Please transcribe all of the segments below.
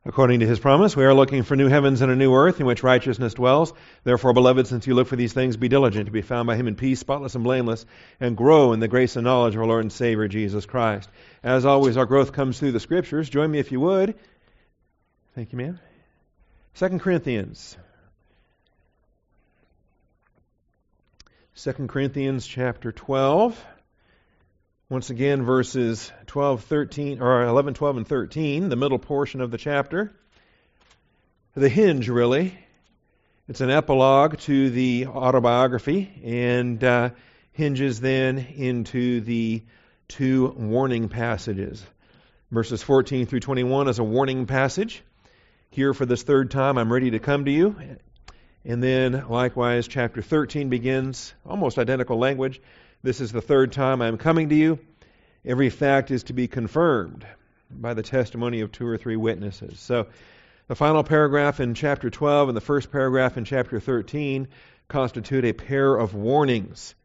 According to his promise, we are looking for new heavens and a new earth in which righteousness dwells. Therefore, beloved, since you look for these things, be diligent to be found by him in peace, spotless and blameless, and grow in the grace and knowledge of our Lord and Savior, Jesus Christ. As always, our growth comes through the Scriptures. Join me if you would. Thank you, ma'am. 2 Corinthians. 2 Corinthians chapter 12. Once again, verses 11, 12, and 13, the middle portion of the chapter. The hinge, really. It's an epilogue to the autobiography and hinges then into the two warning passages. Verses 14 through 21 is a warning passage. Here for this third time, I'm ready to come to you. And then, likewise, chapter 13 begins, almost identical language. This is the third time I'm coming to you. Every fact is to be confirmed by the testimony of 2 or 3 witnesses. So, the final paragraph in chapter 12 and the first paragraph in chapter 13 constitute a pair of warnings.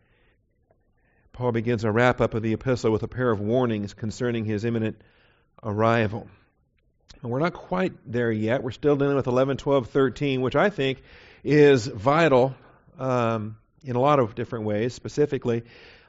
Paul begins a wrap-up of the epistle with a pair of warnings concerning his imminent arrival. And we're not quite there yet. We're still dealing with 11, 12, 13, which I think is vital in a lot of different ways, specifically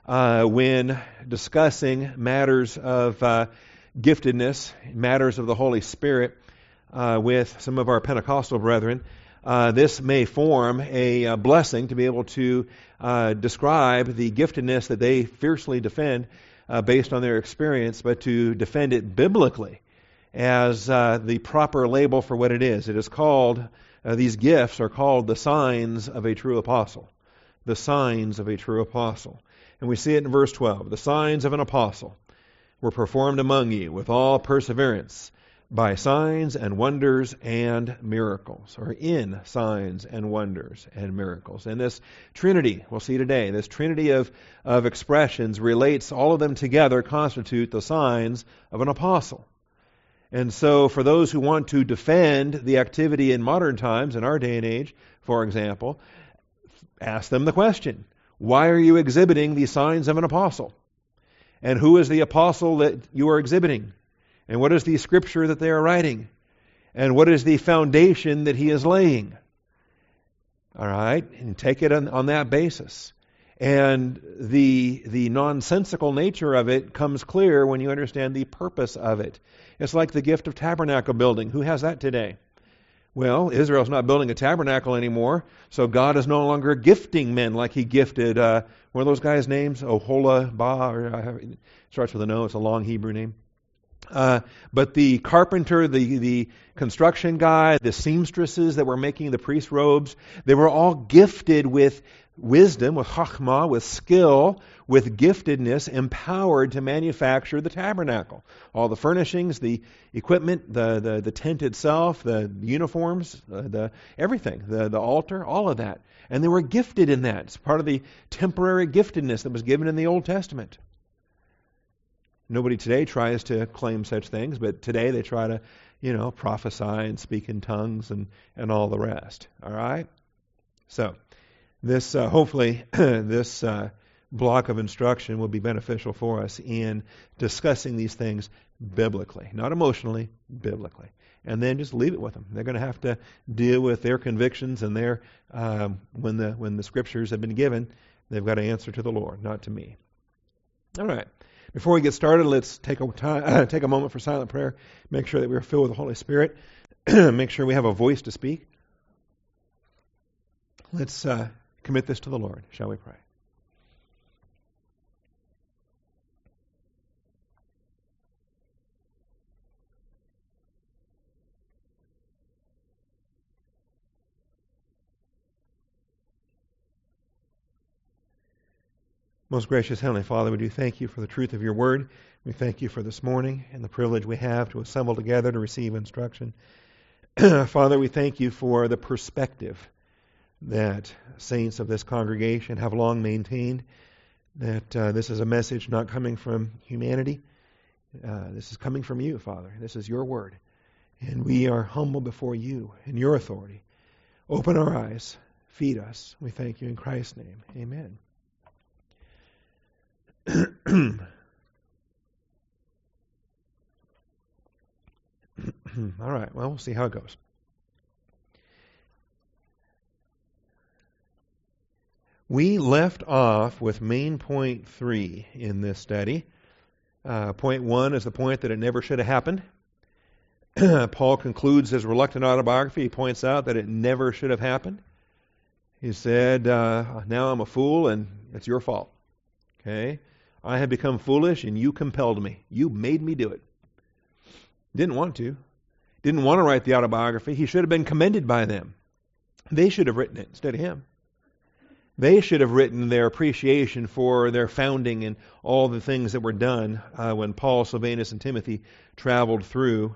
when discussing matters of giftedness, matters of the Holy Spirit with some of our Pentecostal brethren. This may form a blessing to be able to describe the giftedness that they fiercely defend based on their experience, but to defend it biblically as the proper label for what it is. It is called, these gifts are called the signs of a true apostle. The signs of a true apostle. And we see it in verse 12. The signs of an apostle were performed among you with all perseverance by signs and wonders and miracles, or in signs and wonders and miracles. And this Trinity, we'll see today, this Trinity of expressions relates, all of them together constitute the signs of an apostle. And so for those who want to defend the activity in modern times, in our day and age, for example, ask them the question, why are you exhibiting the signs of an apostle? And who is the apostle that you are exhibiting? And what is the scripture that they are writing? And what is the foundation that he is laying? All right, and take it on that basis. And the nonsensical nature of it comes clear when you understand the purpose of it. It's like the gift of tabernacle building. Who has that today? Well, Israel's not building a tabernacle anymore, so God is no longer gifting men like he gifted, one of those guys' names? Oholabah, or starts with an O, it's a long Hebrew name. But the carpenter, the construction guy, the seamstresses that were making the priest robes, they were all gifted with wisdom, with chachma, with skill, with giftedness, empowered to manufacture the tabernacle. All the furnishings, the equipment, the tent itself, the uniforms, the everything, the altar, all of that. And they were gifted in that. It's part of the temporary giftedness that was given in the Old Testament. Nobody today tries to claim such things, but today they try to, prophesy and speak in tongues and all the rest. All right? So, this hopefully this block of instruction will be beneficial for us in discussing these things biblically, not emotionally, biblically. And then just leave it with them. They're going to have to deal with their convictions and their when the scriptures have been given, they've got to answer to the Lord, not to me. All right. Before we get started, let's take a moment for silent prayer. Make sure that we're filled with the Holy Spirit. Make sure we have a voice to speak. Let's commit this to the Lord. Shall we pray? Most gracious Heavenly Father, we do thank you for the truth of your word. We thank you for this morning and the privilege we have to assemble together to receive instruction. Father, we thank you for the perspective that saints of this congregation have long maintained, that this is a message not coming from humanity. This is coming from you, Father. This is your word. And we are humble before you in your authority. Open our eyes. Feed us. We thank you in Christ's name. Amen. All right, well, we'll see how it goes. We left off with main point 3 in this study. Point 1 is the point that it never should have happened. Paul concludes his reluctant autobiography. He points out that it never should have happened. He said, now I'm a fool and it's your fault. Okay? I have become foolish and you compelled me. You made me do it. Didn't want to. Didn't want to write the autobiography. He should have been commended by them. They should have written it instead of him. They should have written their appreciation for their founding and all the things that were done when Paul, Silvanus, and Timothy traveled through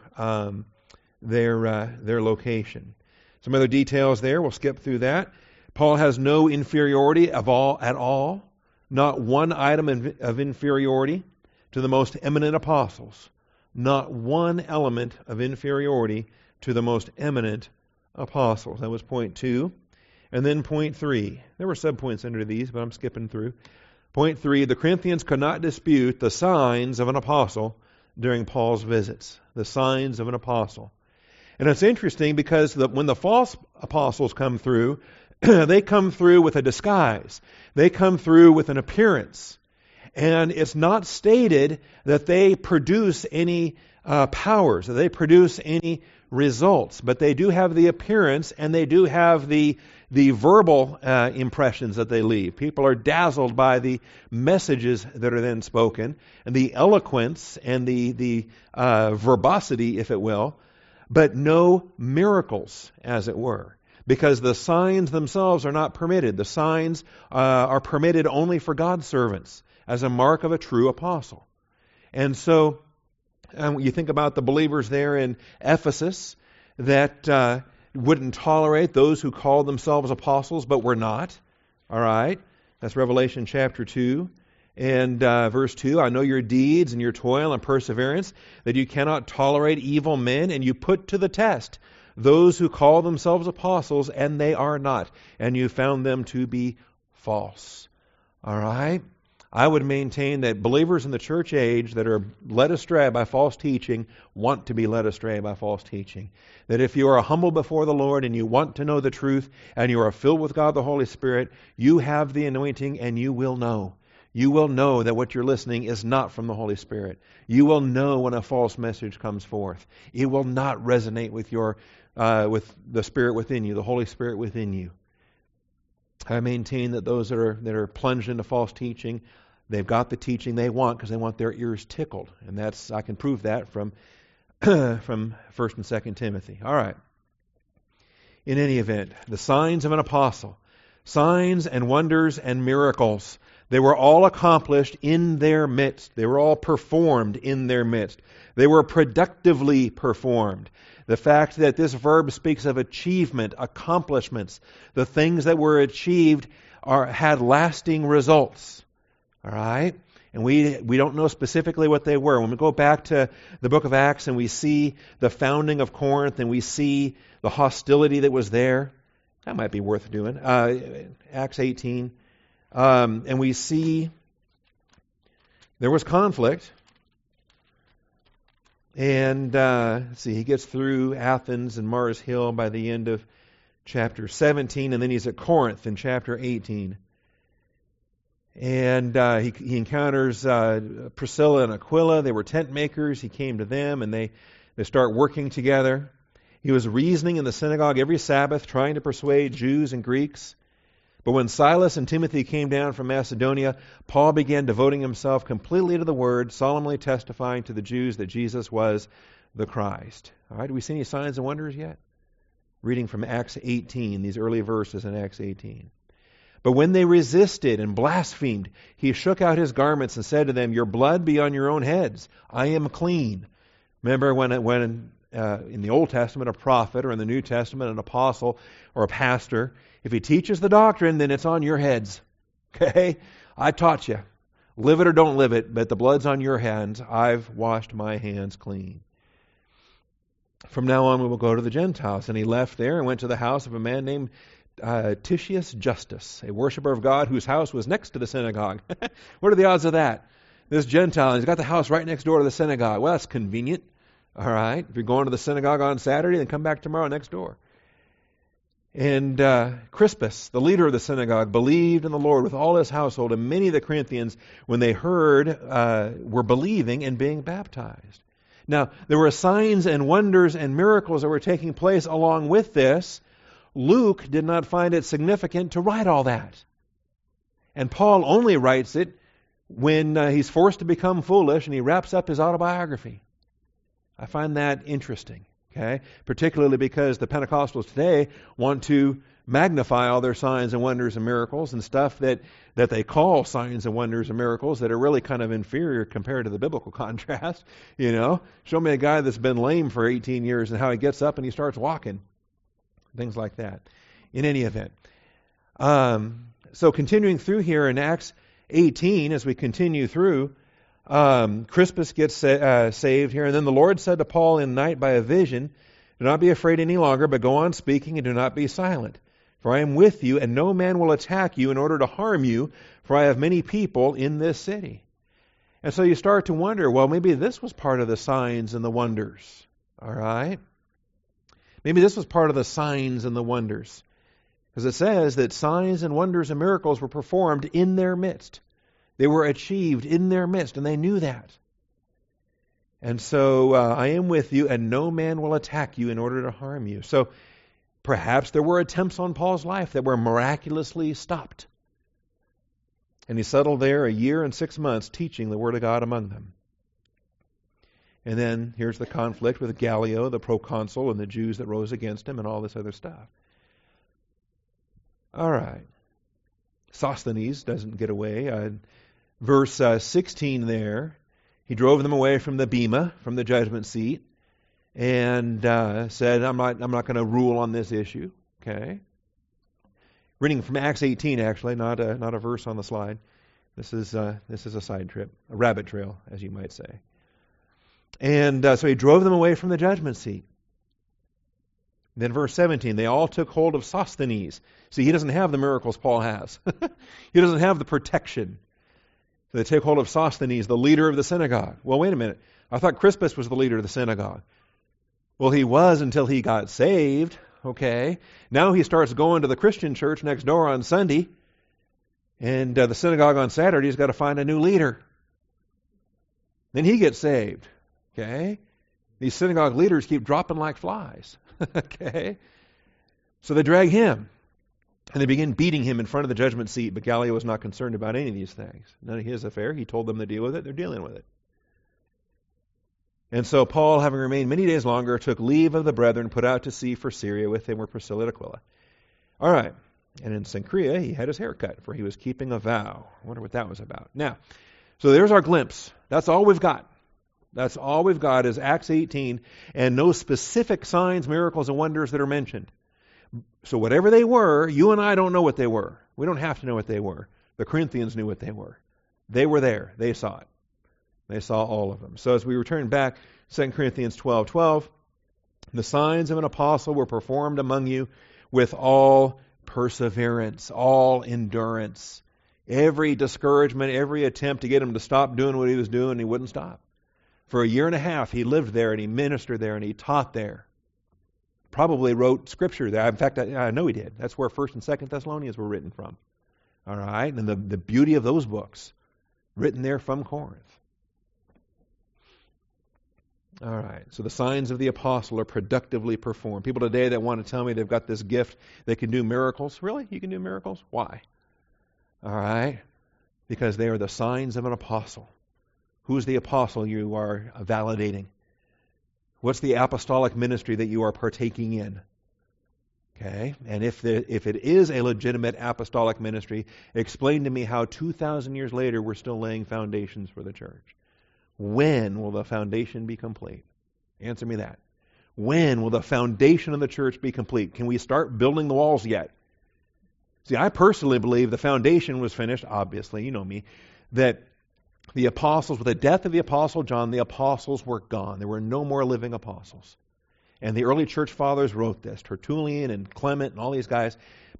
their location. Some other details there. We'll skip through that. Paul has no inferiority at all. Not one item of inferiority to the most eminent apostles. Not one element of inferiority to the most eminent apostles. That was point 2. And then point 3. There were subpoints under these, but I'm skipping through. Point 3, the Corinthians could not dispute the signs of an apostle during Paul's visits. The signs of an apostle. And it's interesting because when the false apostles come through, they come through with a disguise. They come through with an appearance. And it's not stated that they produce any powers, that they produce any results, but they do have the appearance and they do have the verbal impressions that they leave. People are dazzled by the messages that are then spoken and the eloquence and the verbosity, if it will, but no miracles, as it were, because the signs themselves are not permitted. The signs are permitted only for God's servants as a mark of a true apostle. And so you think about the believers there in Ephesus that wouldn't tolerate those who called themselves apostles but were not. All right? That's Revelation chapter 2. And verse 2, I know your deeds and your toil and perseverance, that you cannot tolerate evil men, and you put to the test those who call themselves apostles, and they are not. And you found them to be false. All right? I would maintain that believers in the church age that are led astray by false teaching want to be led astray by false teaching. That if you are humble before the Lord and you want to know the truth and you are filled with God the Holy Spirit, you have the anointing and you will know. You will know that what you're listening is not from the Holy Spirit. You will know when a false message comes forth. It will not resonate with with the Spirit within you, the Holy Spirit within you. I maintain that those that are plunged into false teaching, they've got the teaching they want because they want their ears tickled. And I can prove that from 1 and 2 Timothy. All right. In any event, the signs of an apostle, signs and wonders and miracles, they were all accomplished in their midst. They were all performed in their midst. They were productively performed. The fact that this verb speaks of achievement, accomplishments, the things that were achieved had lasting results. All right? And we don't know specifically what they were. When we go back to the book of Acts and we see the founding of Corinth and we see the hostility that was there, that might be worth doing. Acts 18. And we see there was conflict. And let's see, he gets through Athens and Mars Hill by the end of chapter 17, and then he's at Corinth in chapter 18. And he encounters Priscilla and Aquila. They were tent makers. He came to them, and they start working together. He was reasoning in the synagogue every Sabbath, trying to persuade Jews and Greeks. But when Silas and Timothy came down from Macedonia, Paul began devoting himself completely to the Word, solemnly testifying to the Jews that Jesus was the Christ. All right, do we see any signs and wonders yet? Reading from Acts 18, these early verses in Acts 18. But when they resisted and blasphemed, he shook out his garments and said to them, "Your blood be on your own heads. I am clean." Remember when in the Old Testament a prophet, or in the New Testament an apostle or a pastor, if he teaches the doctrine, then it's on your heads. Okay? I taught you. Live it or don't live it, but the blood's on your hands. I've washed my hands clean. From now on we will go to the Gentiles. And he left there and went to the house of a man named Titius Justus, a worshiper of God whose house was next to the synagogue. What are the odds of that? This Gentile, he's got the house right next door to the synagogue. Well, that's convenient. All right? If you're going to the synagogue on Saturday, then come back tomorrow next door. And Crispus, the leader of the synagogue, believed in the Lord with all his household, and many of the Corinthians, when they heard, were believing and being baptized. Now, there were signs and wonders and miracles that were taking place along with this. Luke did not find it significant to write all that. And Paul only writes it when he's forced to become foolish and he wraps up his autobiography. I find that interesting. Okay? Particularly because the Pentecostals today want to magnify all their signs and wonders and miracles and stuff that they call signs and wonders and miracles that are really kind of inferior compared to the biblical contrast. You know, show me a guy that's been lame for 18 years and how he gets up and he starts walking. Things like that. In any event. So continuing through here in Acts 18, as we continue through, Crispus gets saved here, and then the Lord said to Paul in night by a vision, "Do not be afraid any longer, but go on speaking and do not be silent. For I am with you, and no man will attack you in order to harm you, for I have many people in this city." And so you start to wonder, well, maybe this was part of the signs and the wonders. All right? Maybe this was part of the signs and the wonders. Because it says that signs and wonders and miracles were performed in their midst. They were achieved in their midst, and they knew that. And so, I am with you, and no man will attack you in order to harm you. So, perhaps there were attempts on Paul's life that were miraculously stopped. And he settled there 1 year and 6 months teaching the Word of God among them. And then here's the conflict with Gallio, the proconsul, and the Jews that rose against him, and all this other stuff. All right. Sosthenes doesn't get away. Verse 16 there, he drove them away from the bema, from the judgment seat, and said, I'm not going to rule on this issue. Okay. Reading from Acts 18, actually, not a verse on the slide. This is a side trip, a rabbit trail, as you might say. And so he drove them away from the judgment seat. Then verse 17, they all took hold of Sosthenes. See, he doesn't have the miracles Paul has. He doesn't have the protection. So they take hold of Sosthenes, the leader of the synagogue. Well, wait a minute. I thought Crispus was the leader of the synagogue. Well, he was until he got saved. Okay. Now he starts going to the Christian church next door on Sunday. And the synagogue on Saturday has got to find a new leader. Then he gets saved. Okay. These synagogue leaders keep dropping like flies. Okay. So they drag him. And they begin beating him in front of the judgment seat, but Gallio was not concerned about any of these things. None of his affair. He told them to deal with it. They're dealing with it. And so Paul, having remained many days longer, took leave of the brethren, put out to sea for Syria. With him were Priscilla and Aquila. All right. And in Cenchrea, he had his hair cut, for he was keeping a vow. I wonder what that was about. Now, so there's our glimpse. That's all we've got. That's all we've got is Acts 18, and no specific signs, miracles, and wonders that are mentioned. So whatever they were, you and I don't know what they were. We don't have to know what they were. The Corinthians knew what they were. They were there. They saw it. They saw all of them. So as we return back, 2 Corinthians 12:12, the signs of an apostle were performed among you with all perseverance, all endurance. Every discouragement, every attempt to get him to stop doing what he was doing, he wouldn't stop. For 1.5 years, he lived there, and he ministered there, and he taught there. Probably wrote scripture there. In fact, I know he did. That's where 1st and 2nd Thessalonians were written from. All right? And the beauty of those books, written there from Corinth. All right. So the signs of the apostle are productively performed. People today that want to tell me they've got this gift, they can do miracles. Really? You can do miracles? Why? All right. Because they are the signs of an apostle. Who's the apostle you are validating? What's the apostolic ministry that you are partaking in? Okay, and if it is a legitimate apostolic ministry, explain to me how 2,000 years later we're still laying foundations for the church. When will the foundation be complete? Answer me that. When will the foundation of the church be complete? Can we start building the walls yet? See, I personally believe the foundation was finished, obviously, you know me, that the apostles, with the death of the apostle John, the apostles were gone. There were no more living apostles. And the early church fathers wrote this, Tertullian and Clement and all these guys.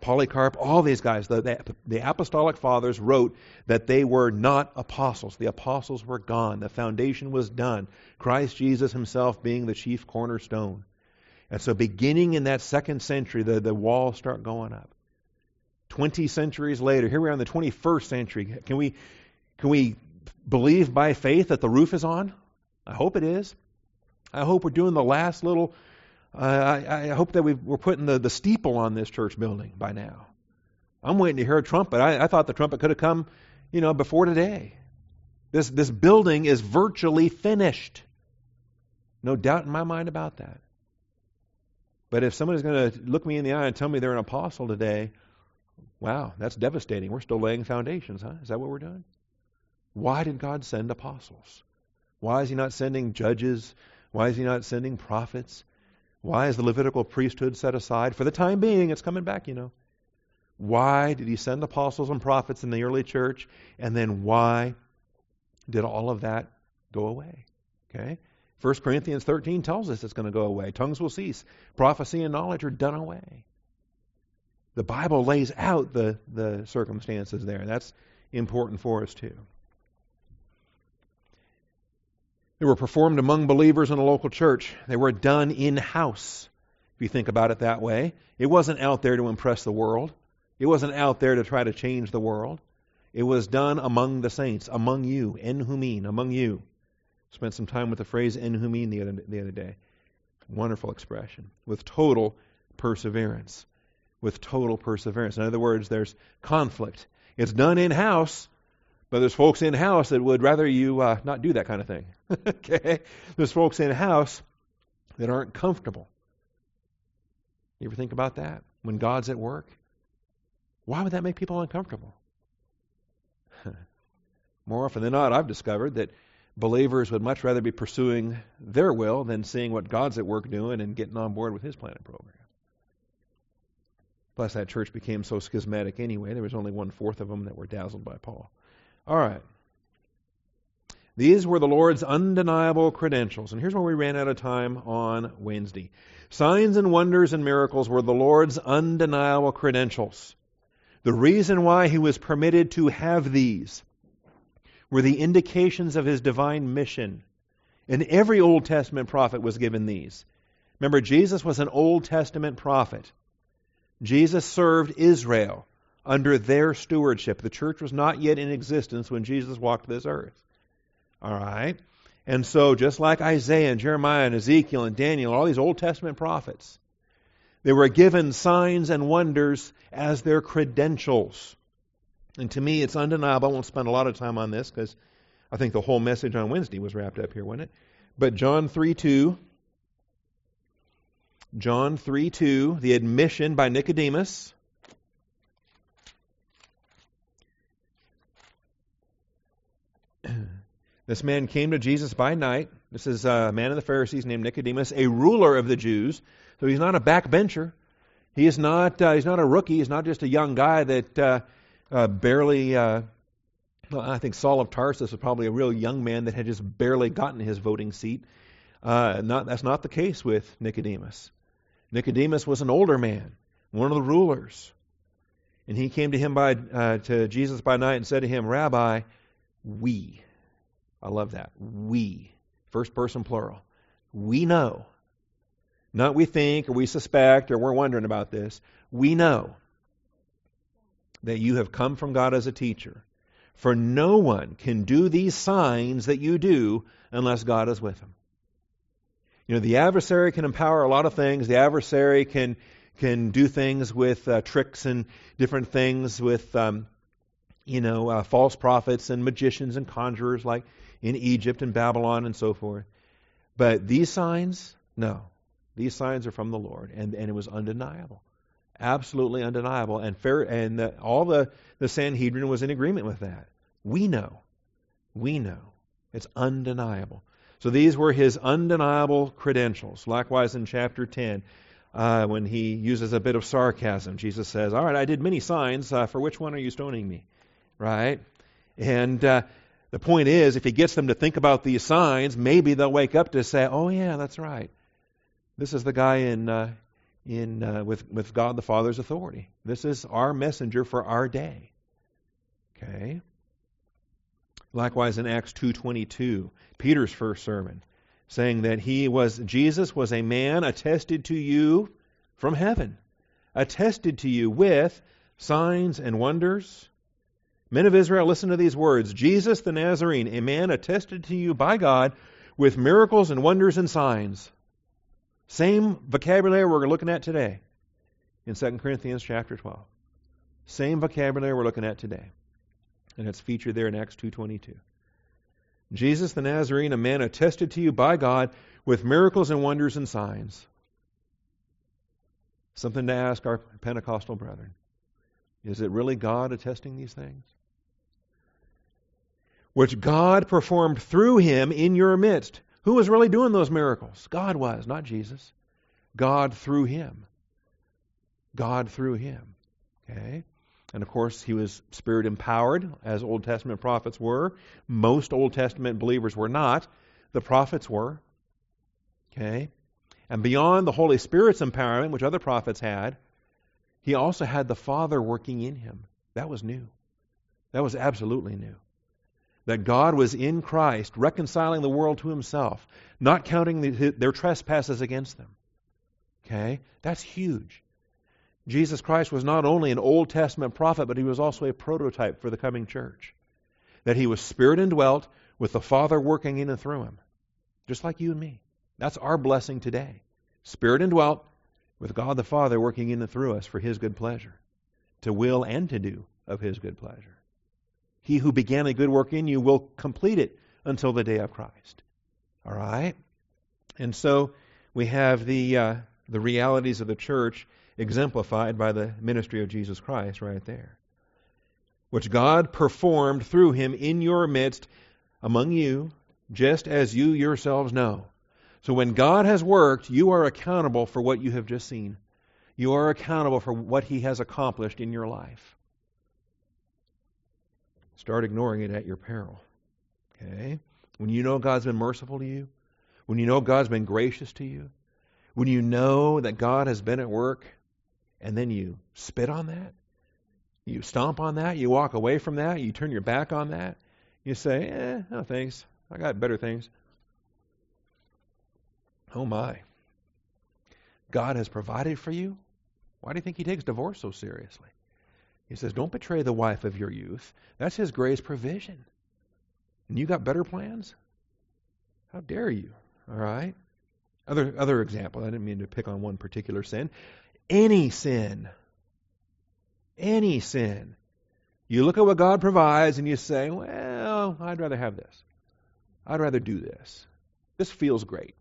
Polycarp, all these guys, the apostolic fathers wrote that they were not apostles. The apostles were gone. The foundation was done. Christ Jesus himself being the chief cornerstone. And so beginning in that 2nd century, the walls start going up. 20 centuries later, here we are in the 21st century. Can we believe by faith that the roof is on? I hope it is. I hope we're doing the last little... I hope that we're putting the steeple on this church building by now. I'm waiting to hear a trumpet. I thought the trumpet could have come, before today. This building is virtually finished. No doubt in my mind about that. But if somebody's going to look me in the eye and tell me they're an apostle today, wow, that's devastating. We're still laying foundations, huh? Is that what we're doing? Why did God send apostles? Why is he not sending judges? Why is he not sending prophets? Why is the Levitical priesthood set aside? For the time being, it's coming back, Why did he send apostles and prophets in the early church? And then why did all of that go away? Okay? 1 Corinthians 13 tells us it's going to go away. Tongues will cease. Prophecy and knowledge are done away. The Bible lays out the circumstances there. That's important for us too. They were performed among believers in a local church. They were done in-house, if you think about it that way. It wasn't out there to impress the world. It wasn't out there to try to change the world. It was done among the saints, among you, en humin, among you. Spent some time with the phrase en humin the other day. Wonderful expression. With total perseverance. With total perseverance. In other words, there's conflict. It's done in-house, but there's folks in-house that would rather you not do that kind of thing. Okay? There's folks in-house that aren't comfortable. You ever think about that? When God's at work? Why would that make people uncomfortable? More often than not, I've discovered that believers would much rather be pursuing their will than seeing what God's at work doing and getting on board with his plan and program. Plus, that church became so schismatic anyway. There was only 1/4 of them that were dazzled by Paul. All right. These were the Lord's undeniable credentials. And here's where we ran out of time on Wednesday. Signs and wonders and miracles were the Lord's undeniable credentials. The reason why he was permitted to have these were the indications of his divine mission. And every Old Testament prophet was given these. Remember, Jesus was an Old Testament prophet. Jesus served Israel under their stewardship. The church was not yet in existence when Jesus walked this earth. All right? And so, just like Isaiah and Jeremiah and Ezekiel and Daniel, all these Old Testament prophets, they were given signs and wonders as their credentials. And to me, it's undeniable. I won't spend a lot of time on this because I think the whole message on Wednesday was wrapped up here, wasn't it? But John 3:2, the admission by Nicodemus. This man came to Jesus by night. This is a man of the Pharisees named Nicodemus, a ruler of the Jews. So he's not a backbencher. He's not a rookie. He's not just a young guy that barely... I think Saul of Tarsus was probably a real young man that had just barely gotten his voting seat. That's not the case with Nicodemus. Nicodemus was an older man, one of the rulers. And he came to him to Jesus by night and said to him, Rabbi, we... I love that. We. First person plural. We know. Not we think or we suspect or we're wondering about this. We know that you have come from God as a teacher. For no one can do these signs that you do unless God is with him. You know, the adversary can empower a lot of things. The adversary can do things with tricks and different things with, false prophets and magicians and conjurers like in Egypt and Babylon and so forth. But these signs, no. These signs are from the Lord, and it was undeniable. Absolutely undeniable. And all the Sanhedrin was in agreement with that. We know. We know. It's undeniable. So these were his undeniable credentials. Likewise in chapter 10, when he uses a bit of sarcasm, Jesus says, all right, I did many signs. For which one are you stoning me? Right? And the point is, if he gets them to think about these signs, maybe they'll wake up to say, oh yeah, that's right. This is the guy in with God the Father's authority. This is our messenger for our day. Okay. Likewise in Acts 2:22, Peter's first sermon, saying that Jesus was a man attested to you from heaven, attested to you with signs and wonders. Men of Israel, listen to these words. Jesus the Nazarene, a man attested to you by God with miracles and wonders and signs. Same vocabulary we're looking at today in 2 Corinthians chapter 12. Same vocabulary we're looking at today. And it's featured there in Acts 2:22. Jesus the Nazarene, a man attested to you by God with miracles and wonders and signs. Something to ask our Pentecostal brethren. Is it really God attesting these things? Which God performed through him in your midst. Who was really doing those miracles? God was, not Jesus. God through him. God through him. Okay? And of course, he was Spirit empowered, as Old Testament prophets were. Most Old Testament believers were not. The prophets were. Okay? And beyond the Holy Spirit's empowerment, which other prophets had, he also had the Father working in him. That was new. That was absolutely new. That God was in Christ, reconciling the world to himself, not counting their trespasses against them. Okay? That's huge. Jesus Christ was not only an Old Testament prophet, but he was also a prototype for the coming church. That he was Spirit indwelt with the Father working in and through him. Just like you and me. That's our blessing today. Spirit indwelt with God the Father working in and through us for his good pleasure. To will and to do of his good pleasure. He who began a good work in you will complete it until the day of Christ. All right? And so we have the realities of the church exemplified by the ministry of Jesus Christ right there. Which God performed through him in your midst among you, just as you yourselves know. So when God has worked, you are accountable for what you have just seen. You are accountable for what he has accomplished in your life. Start ignoring it at your peril. Okay? When you know God's been merciful to you, when you know God's been gracious to you, when you know that God has been at work, and then you spit on that, you stomp on that, you walk away from that, you turn your back on that, you say, no thanks, I got better things. Oh my. God has provided for you? Why do you think he takes divorce so seriously? He says, don't betray the wife of your youth. That's his grace provision. And you got better plans? How dare you? All right? Other example, I didn't mean to pick on one particular sin. Any sin. Any sin. You look at what God provides and you say, well, I'd rather have this. I'd rather do this. This feels great.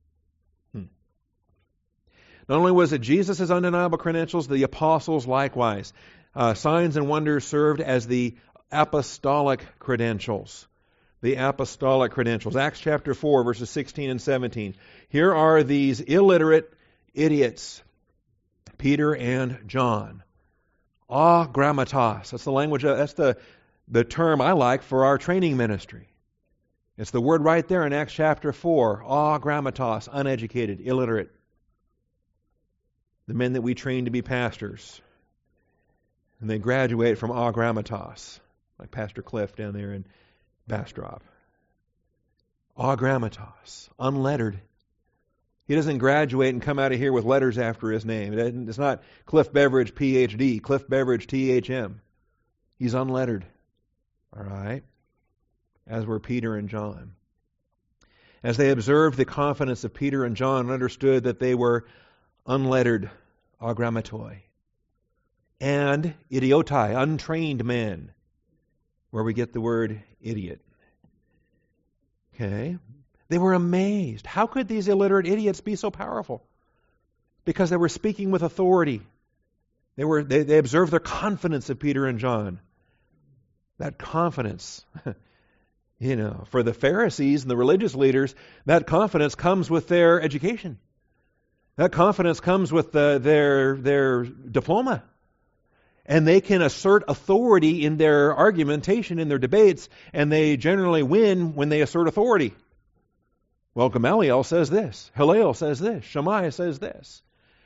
Not only was it Jesus' undeniable credentials, the apostles likewise. Signs and wonders served as the apostolic credentials. The apostolic credentials. Acts chapter 4, verses 16 and 17. Here are these illiterate idiots, Peter and John. Grammatos. That's the language, that's the term I like for our training ministry. It's the word right there in Acts chapter 4. Grammatos, uneducated, illiterate. The men that we train to be pastors. And they graduate from grammatos, like Pastor Cliff down there in Bastrop. Grammatos, unlettered. He doesn't graduate and come out of here with letters after his name. It's not Cliff Beveridge, Ph.D., Cliff Beveridge, T.H.M. He's unlettered. All right? As were Peter and John. As they observed the confidence of Peter and John and understood that they were unlettered, agrammatoi, and idiotai, untrained men, where we get the word idiot. Okay? They were amazed. How could these illiterate idiots be so powerful? Because they were speaking with authority. They observed the confidence of Peter and John. That confidence, for the Pharisees and the religious leaders, that confidence comes with their education. That confidence comes with their diploma. And they can assert authority in their argumentation, in their debates, and they generally win when they assert authority. Well, Gamaliel says this. Hillel says this. Shammai says this.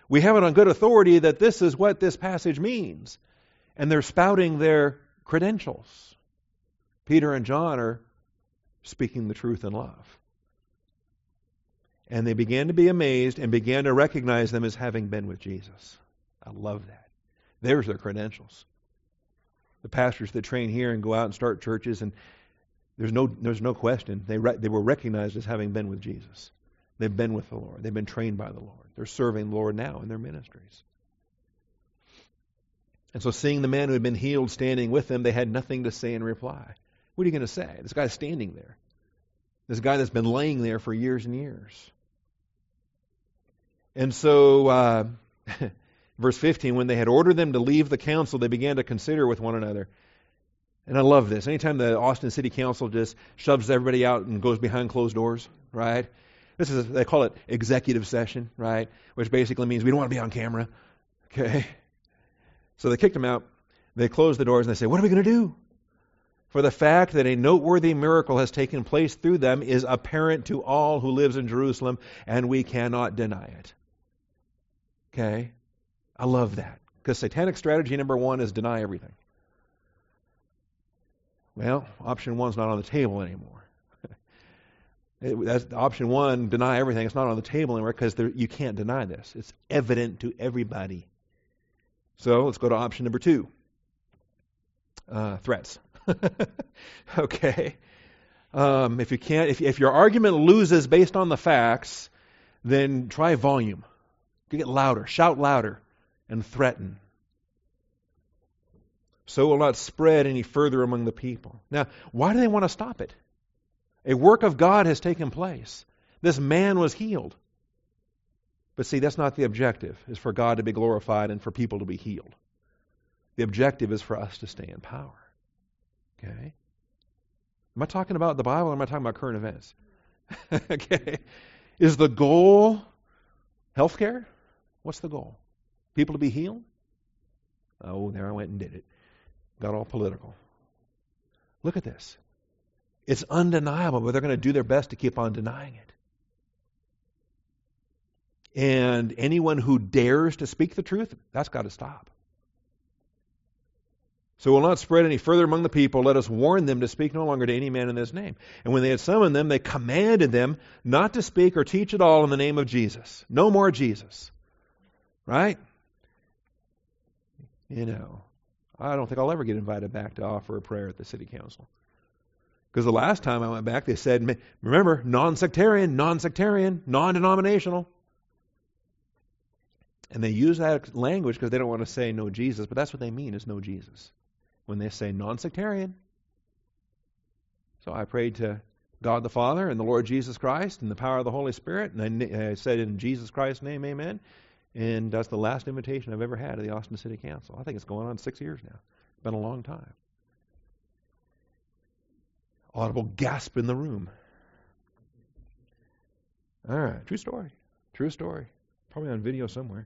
We have it on good authority that this is what this passage means. And they're spouting their credentials. Peter and John are speaking the truth in love. And they began to be amazed and began to recognize them as having been with Jesus. I love that. There's their credentials. The pastors that train here and go out and start churches, and there's no question, they were recognized as having been with Jesus. They've been with the Lord. They've been trained by the Lord. They're serving the Lord now in their ministries. And so seeing the man who had been healed standing with them, they had nothing to say in reply. What are you going to say? This guy's standing there. This guy that's been laying there for years and years. And so, verse 15, when they had ordered them to leave the council, they began to consider with one another. And I love this. Anytime the Austin City Council just shoves everybody out and goes behind closed doors, right? They call it executive session, right? Which basically means we don't want to be on camera. Okay? So they kicked them out. They closed the doors and they say, what are we going to do? For the fact that a noteworthy miracle has taken place through them is apparent to all who lives in Jerusalem, and we cannot deny it. Okay? I love that. Because satanic strategy number one is deny everything. Well, option one's not on the table anymore. That's option one, deny everything. It's not on the table anymore because you can't deny this. It's evident to everybody. So let's go to option number two. Threats. Okay. If your argument loses based on the facts, then try volume. Get louder, shout louder, and threaten. So it will not spread any further among the people. Now, why do they want to stop it? A work of God has taken place. This man was healed. But see, that's not the objective, is for God to be glorified and for people to be healed. The objective is for us to stay in power. Okay? Am I talking about the Bible or am I talking about current events? Okay. Is the goal healthcare? What's the goal? People to be healed? Oh, there I went and did it. Got all political. Look at this. It's undeniable, but they're going to do their best to keep on denying it. And anyone who dares to speak the truth, that's got to stop. So we'll not spread any further among the people. Let us warn them to speak no longer to any man in this name. And when they had summoned them, they commanded them not to speak or teach at all in the name of Jesus. No more Jesus. Right? You know, I don't think I'll ever get invited back to offer a prayer at the city council. Because the last time I went back, they said, remember, non-sectarian, non-denominational. And they use that language because they don't want to say no Jesus, but that's what they mean is no Jesus. When they say non-sectarian. So I prayed to God the Father and the Lord Jesus Christ and the power of the Holy Spirit, and I said in Jesus Christ's name, amen. And that's the last invitation I've ever had at the Austin City Council. I think it's going on 6 years now. It's been a long time. Audible gasp in the room. All right, true story. True story. Probably on video somewhere.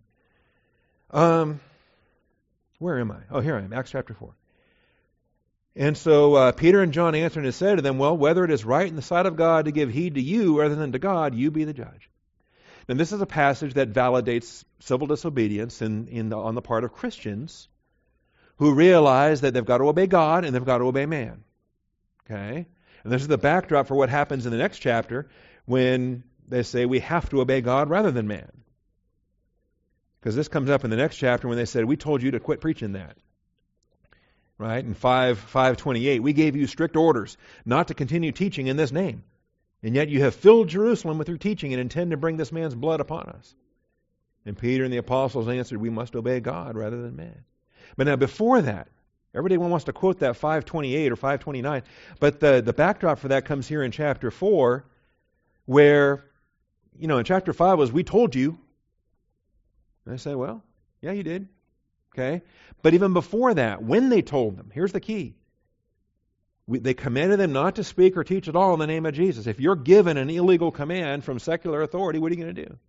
Where am I? Oh, here I am, Acts chapter 4. And so Peter and John answered and said to them, well, whether it is right in the sight of God to give heed to you rather than to God, you be the judge. And this is a passage that validates civil disobedience on the part of Christians who realize that they've got to obey God and they've got to obey man. Okay? And this is the backdrop for what happens in the next chapter when they say we have to obey God rather than man. Because this comes up in the next chapter when they said, we told you to quit preaching that. Right? In 5:28, we gave you strict orders not to continue teaching in this name. And yet you have filled Jerusalem with your teaching and intend to bring this man's blood upon us. And Peter and the apostles answered, we must obey God rather than man. But now before that, everybody wants to quote that 5:28 or 5:29, but the backdrop for that comes here in chapter 4, where, in chapter 5 was, we told you. And I say, well, yeah, you did. Okay? But even before that, when they told them, here's the key. They commanded them not to speak or teach at all in the name of Jesus. If you're given an illegal command from secular authority, what are you going to do?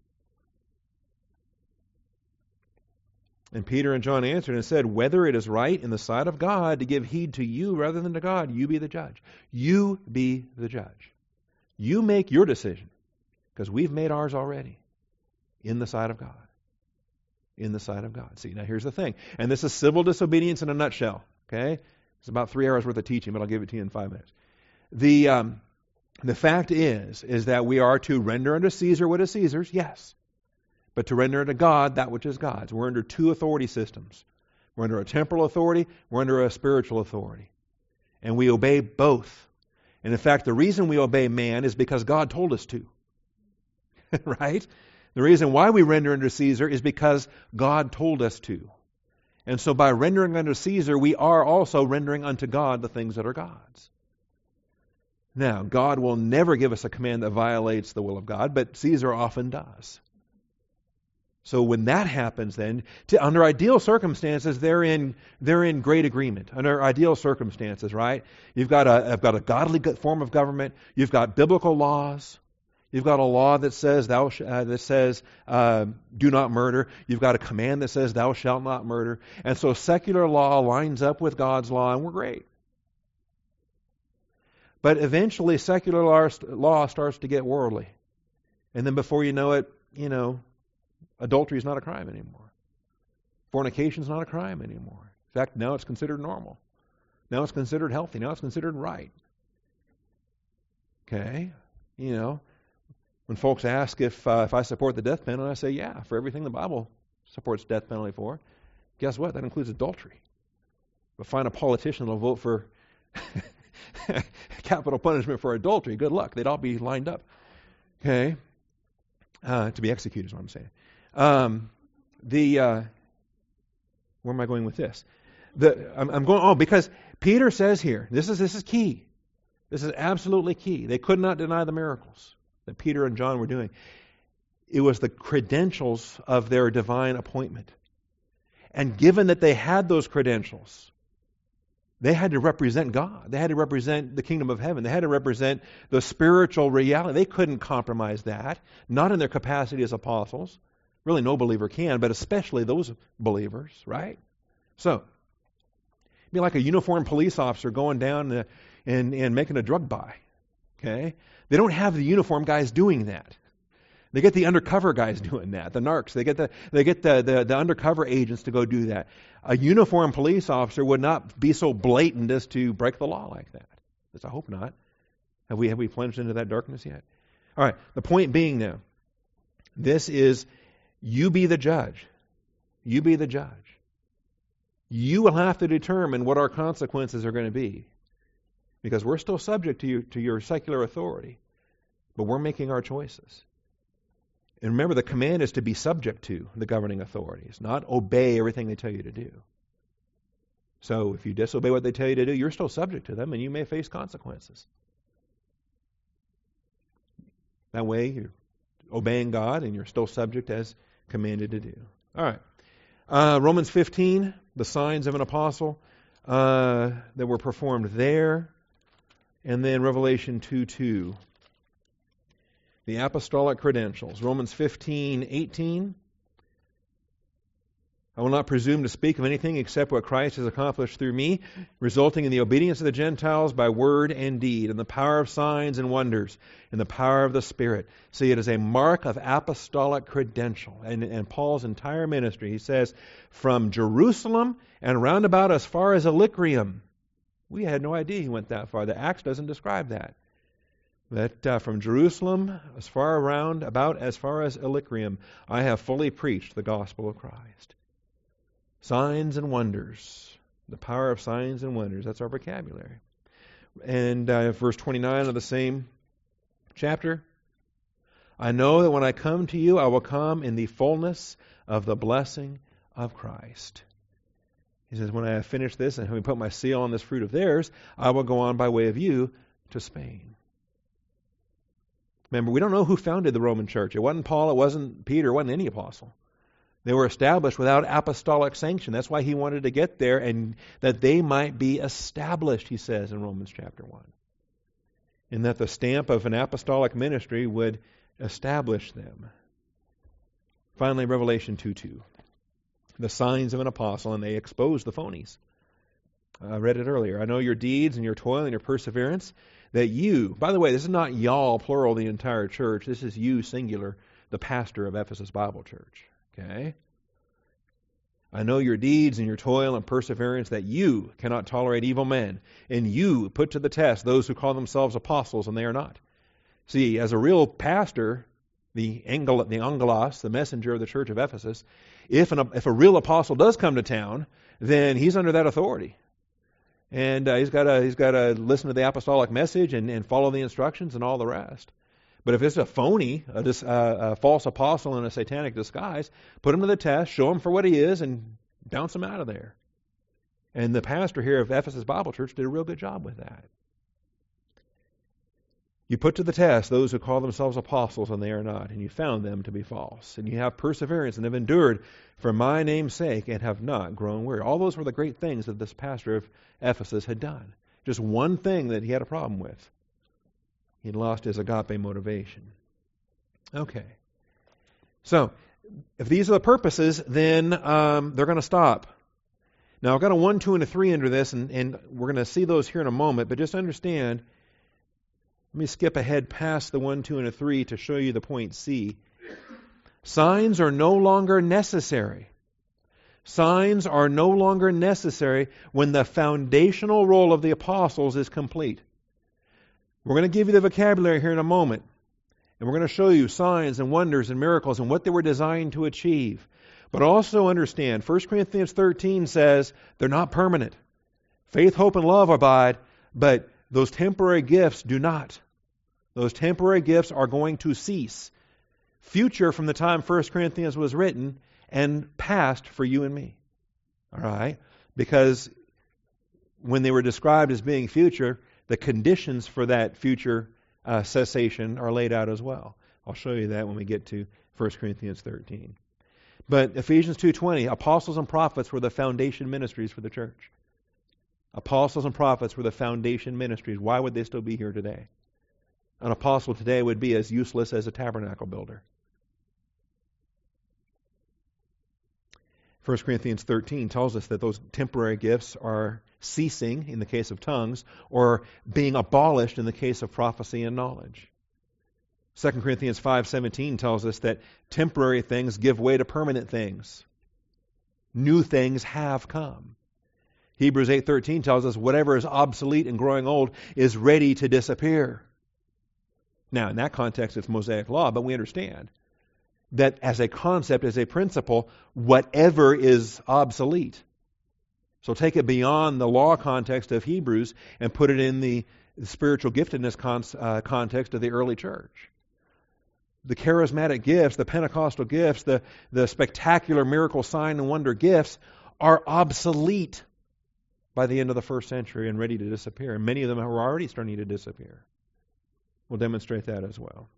And Peter and John answered and said, whether it is right in the sight of God to give heed to you rather than to God, you be the judge. You be the judge. You make your decision, because we've made ours already in the sight of God. in the sight of God. See, now here's the thing. And this is civil disobedience in a nutshell. Okay? It's about 3 hours worth of teaching, but I'll give it to you in 5 minutes. The fact is that we are to render unto Caesar what is Caesar's, yes. But to render unto God that which is God's. We're under 2 authority systems. We're under a temporal authority, we're under a spiritual authority. And we obey both. And in fact, the reason we obey man is because God told us to. Right? The reason why we render unto Caesar is because God told us to. And so by rendering unto Caesar, we are also rendering unto God the things that are God's. Now, God will never give us a command that violates the will of God, but Caesar often does. So when that happens then, under ideal circumstances, they're in great agreement. Under ideal circumstances, right? You've got a godly form of government. You've got biblical laws. You've got a law that says do not murder. You've got a command that says thou shalt not murder. And so secular law lines up with God's law, and we're great. But eventually secular law starts to get worldly. And then before you know it, adultery is not a crime anymore. Fornication is not a crime anymore. In fact, now it's considered normal. Now it's considered healthy. Now it's considered right. Okay? When folks ask if I support the death penalty, I say, yeah, for everything the Bible supports death penalty for. Guess what? That includes adultery. But find a politician that will vote for capital punishment for adultery. Good luck. They'd all be lined up. Okay? To be executed is what I'm saying. Where am I going with this? I'm going, because Peter says here, this is key. This is absolutely key. They could not deny the miracles that Peter and John were doing. It was the credentials of their divine appointment. And given that they had those credentials, they had to represent God. They had to represent the kingdom of heaven. They had to represent the spiritual reality. They couldn't compromise that, not in their capacity as apostles. Really, no believer can, but especially those believers, right? So, it'd be like a uniformed police officer going down and making a drug buy. Okay? They don't have the uniform guys doing that. They get the undercover guys doing that, the narcs. They get the undercover agents to go do that. A uniformed police officer would not be so blatant as to break the law like that. At least I hope not. Have we plunged into that darkness yet? All right. The point being now, this is you be the judge. You be the judge. You will have to determine what our consequences are going to be, because we're still subject to your secular authority, but we're making our choices. And remember, the command is to be subject to the governing authorities, not obey everything they tell you to do. So if you disobey what they tell you to do, you're still subject to them, and you may face consequences. That way, you're obeying God, and you're still subject as commanded to do. All right. Romans 15, the signs of an apostle that were performed there. And then Revelation 2:2. The apostolic credentials. Romans 15:18. I will not presume to speak of anything except what Christ has accomplished through me, resulting in the obedience of the Gentiles by word and deed, and the power of signs and wonders, and the power of the Spirit. See, it is a mark of apostolic credential. And Paul's entire ministry, he says, from Jerusalem and round about as far as Illyricum. We had no idea he went that far. The Acts doesn't describe that. That from Jerusalem, as far around, about as far as Illyricum, I have fully preached the gospel of Christ. Signs and wonders. The power of signs and wonders. That's our vocabulary. And verse 29 of the same chapter. I know that when I come to you, I will come in the fullness of the blessing of Christ. He says, when I have finished this and having put my seal on this fruit of theirs, I will go on by way of you to Spain. Remember, we don't know who founded the Roman church. It wasn't Paul, it wasn't Peter, it wasn't any apostle. They were established without apostolic sanction. That's why he wanted to get there, and that they might be established, he says in Romans chapter 1. And that the stamp of an apostolic ministry would establish them. Finally, Revelation 2:2. The signs of an apostle, and they expose the phonies. I read it earlier. I know your deeds and your toil and your perseverance, that you, by the way, this is not y'all, plural, the entire church. This is you, singular, the pastor of Ephesus Bible Church. Okay? I know your deeds and your toil and perseverance, that you cannot tolerate evil men, and you put to the test those who call themselves apostles, and they are not. See, as a real pastor, the angelos, the messenger of the church of Ephesus, if a real apostle does come to town, then he's under that authority. And he's got to listen to the apostolic message and follow the instructions and all the rest. But if it's a phony, a false apostle in a satanic disguise, put him to the test, show him for what he is, and bounce him out of there. And the pastor here of Ephesus Bible Church did a real good job with that. You put to the test those who call themselves apostles, and they are not, and you found them to be false. And you have perseverance and have endured for my name's sake and have not grown weary. All those were the great things that this pastor of Ephesus had done. Just one thing that he had a problem with. He'd lost his agape motivation. Okay. So, if these are the purposes, then they're going to stop. Now, I've got a 1, 2, and a 3 under this, and we're going to see those here in a moment, but just understand, let me skip ahead past the 1, 2, and a 3 to show you the point C. Signs are no longer necessary. Signs are no longer necessary when the foundational role of the apostles is complete. We're going to give you the vocabulary here in a moment. And we're going to show you signs and wonders and miracles and what they were designed to achieve. But also understand, 1 Corinthians 13 says they're not permanent. Faith, hope, and love abide, but those temporary gifts do not. Those temporary gifts are going to cease. Future from the time 1 Corinthians was written, and past for you and me. All right? Because when they were described as being future, the conditions for that future cessation are laid out as well. I'll show you that when we get to 1 Corinthians 13. But Ephesians 2:20, apostles and prophets were the foundation ministries for the church. Apostles and prophets were the foundation ministries. Why would they still be here today? An apostle today would be as useless as a tabernacle builder. 1 Corinthians 13 tells us that those temporary gifts are ceasing in the case of tongues, or being abolished in the case of prophecy and knowledge. 2 Corinthians 5:17 tells us that temporary things give way to permanent things. New things have come. Hebrews 8:13 tells us whatever is obsolete and growing old is ready to disappear. Now, in that context, it's Mosaic law, but we understand that as a concept, as a principle, whatever is obsolete. So take it beyond the law context of Hebrews and put it in the spiritual giftedness context of the early church. The charismatic gifts, the Pentecostal gifts, the spectacular miracle sign and wonder gifts are obsolete by the end of the first century and ready to disappear. And many of them are already starting to disappear. We'll demonstrate that as well.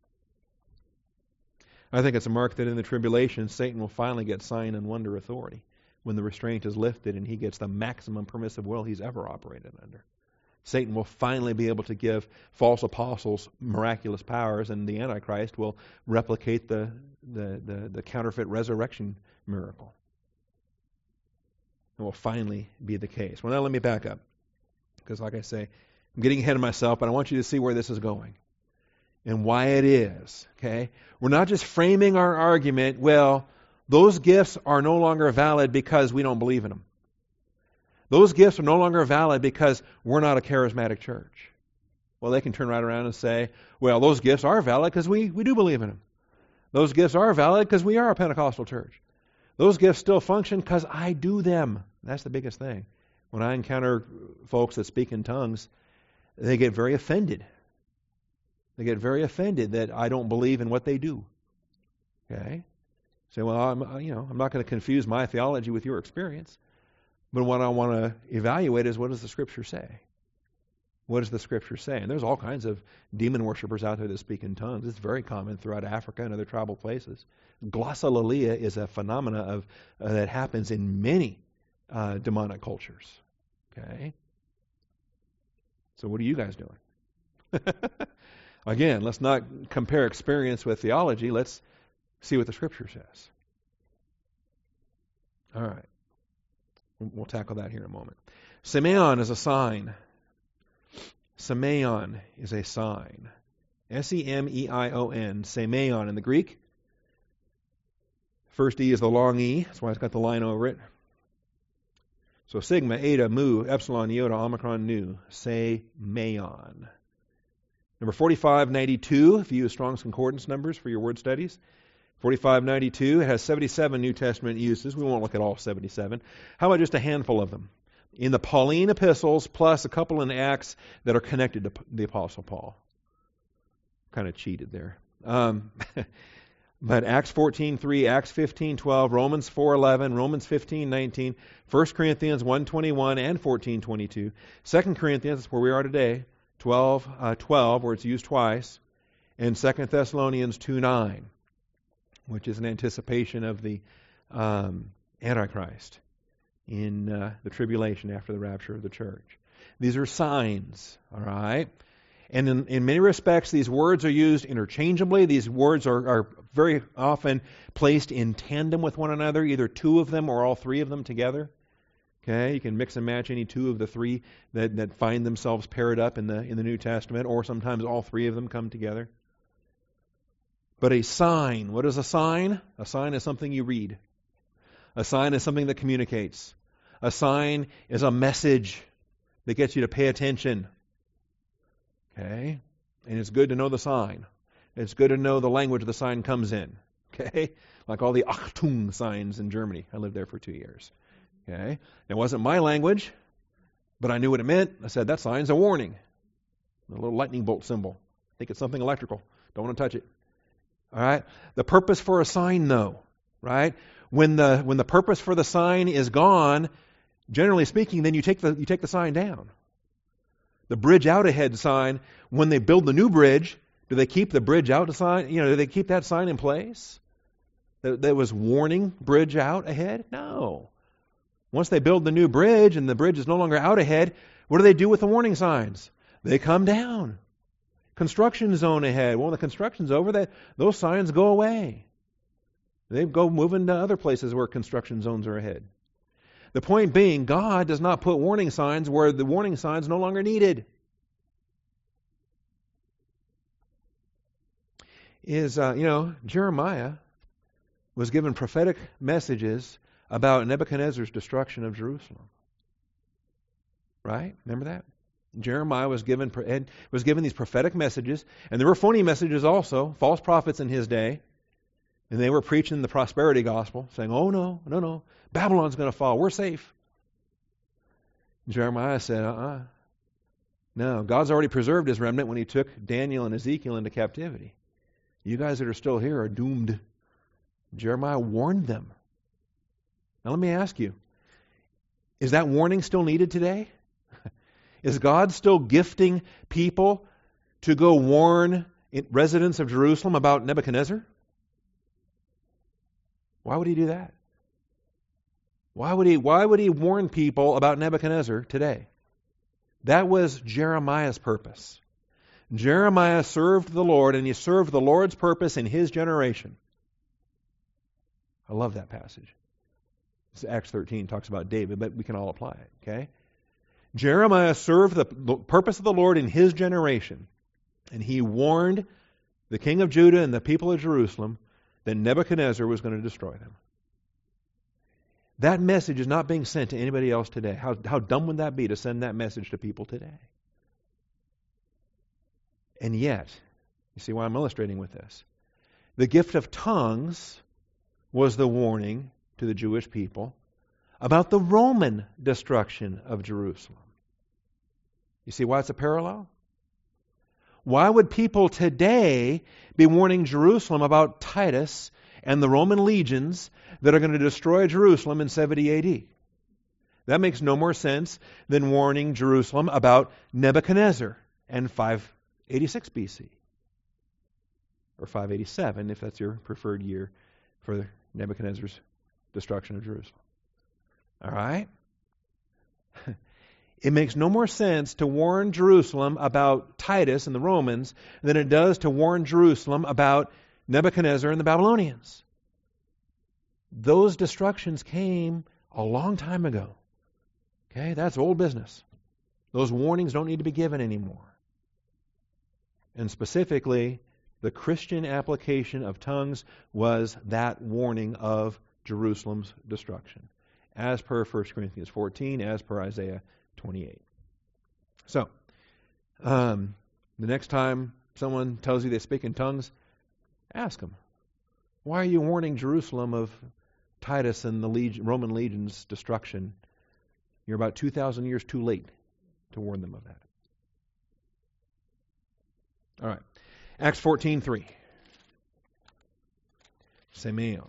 I think it's a mark that in the tribulation, Satan will finally get sign and wonder authority when the restraint is lifted and he gets the maximum permissive will he's ever operated under. Satan will finally be able to give false apostles miraculous powers, and the Antichrist will replicate the counterfeit resurrection miracle. It will finally be the case. Well, now let me back up, because like I say, I'm getting ahead of myself, but I want you to see where this is going and why it is. Okay, we're not just framing our argument, well, those gifts are no longer valid because we don't believe in them. Those gifts are no longer valid because we're not a charismatic church. Well, they can turn right around and say, well, those gifts are valid because we do believe in them. Those gifts are valid because we are a Pentecostal church. Those gifts still function because I do them. That's the biggest thing. When I encounter folks that speak in tongues, they get very offended. They get very offended that I don't believe in what they do. Okay? Say, well, I'm not going to confuse my theology with your experience. But what I want to evaluate is, what does the Scripture say? What does the Scripture say? And there's all kinds of demon worshipers out there that speak in tongues. It's very common throughout Africa and other tribal places. Glossolalia is a phenomena that happens in many demonic cultures. Okay? So what are you guys doing? Again, let's not compare experience with theology. Let's see what the Scripture says. All right. We'll tackle that here in a moment. Semeion is a sign. Semeion is a sign. Semeion. Semeion in the Greek. First E is the long E. That's why it's got the line over it. So sigma, eta, mu, epsilon, iota, omicron, nu. Say meon. Number 4592, if you use Strong's Concordance numbers for your word studies. 4592, it has 77 New Testament uses. We won't look at all 77. How about just a handful of them? In the Pauline epistles, plus a couple in Acts that are connected to the Apostle Paul. Kind of cheated there. But Acts 14:3, Acts 15:12, Romans 4:11, Romans 15:19, 1 Corinthians 1:21 and 14:22, 2 Corinthians, where we are today, 12:12, where it's used twice, and 2 Thessalonians 2:9, which is an anticipation of the Antichrist in the tribulation after the rapture of the church. These are signs, all right? And in many respects, these words are used interchangeably. These words are very often placed in tandem with one another, either two of them or all three of them together. Okay, you can mix and match any two of the three that find themselves paired up in the New Testament, or sometimes all three of them come together. But a sign, what is a sign? A sign is something you read. A sign is something that communicates. A sign is a message that gets you to pay attention. Okay? And it's good to know the sign. It's good to know the language the sign comes in. Okay? Like all the Achtung signs in Germany. I lived there for 2 years. Okay? It wasn't my language, but I knew what it meant. I said, that sign's a warning. A little lightning bolt symbol. I think it's something electrical. Don't want to touch it. All right? The purpose for a sign, though, right? When the purpose for the sign is gone, generally speaking, then you take the sign down. The bridge out ahead sign, when they build the new bridge, do they keep the bridge out sign? Do they keep that sign in place? That was warning bridge out ahead? No. Once they build the new bridge and the bridge is no longer out ahead, what do they do with the warning signs? They come down. Construction zone ahead. Well, when the construction's over, those signs go away. They go moving to other places where construction zones are ahead. The point being, God does not put warning signs where the warning signs no longer needed. Jeremiah was given prophetic messages about Nebuchadnezzar's destruction of Jerusalem. Right? Remember that? Jeremiah was given these prophetic messages, and there were phony messages also, false prophets in his day, and they were preaching the prosperity gospel, saying, oh no, Babylon's going to fall, we're safe. Jeremiah said, no, God's already preserved his remnant when he took Daniel and Ezekiel into captivity. You guys that are still here are doomed. Jeremiah warned them. Now let me ask you, is that warning still needed today? Is God still gifting people to go warn residents of Jerusalem about Nebuchadnezzar? Why would he do that? Why would he warn people about Nebuchadnezzar today? That was Jeremiah's purpose. Jeremiah served the Lord, and he served the Lord's purpose in his generation. I love that passage. Acts 13 talks about David, but we can all apply it, okay? Jeremiah served the purpose of the Lord in his generation, and he warned the king of Judah and the people of Jerusalem that Nebuchadnezzar was going to destroy them. That message is not being sent to anybody else today. How dumb would that be to send that message to people today? And yet, you see why I'm illustrating with this. The gift of tongues was the warning to the Jewish people about the Roman destruction of Jerusalem. You see why it's a parallel? Why would people today be warning Jerusalem about Titus and the Roman legions that are going to destroy Jerusalem in 70 AD? That makes no more sense than warning Jerusalem about Nebuchadnezzar and 586 BC. Or 587, if that's your preferred year for Nebuchadnezzar's destruction of Jerusalem. All right? It makes no more sense to warn Jerusalem about Titus and the Romans than it does to warn Jerusalem about Nebuchadnezzar and the Babylonians. Those destructions came a long time ago. Okay, that's old business. Those warnings don't need to be given anymore. And specifically, The Christian application of tongues was that warning of Jerusalem's destruction, as per 1 Corinthians 14, as per Isaiah 28. So, the next time someone tells you they speak in tongues, ask them, why are you warning Jerusalem of Titus and the Roman legion's destruction? You're about 2,000 years too late to warn them of that. All right. Acts 14:3. Semeion.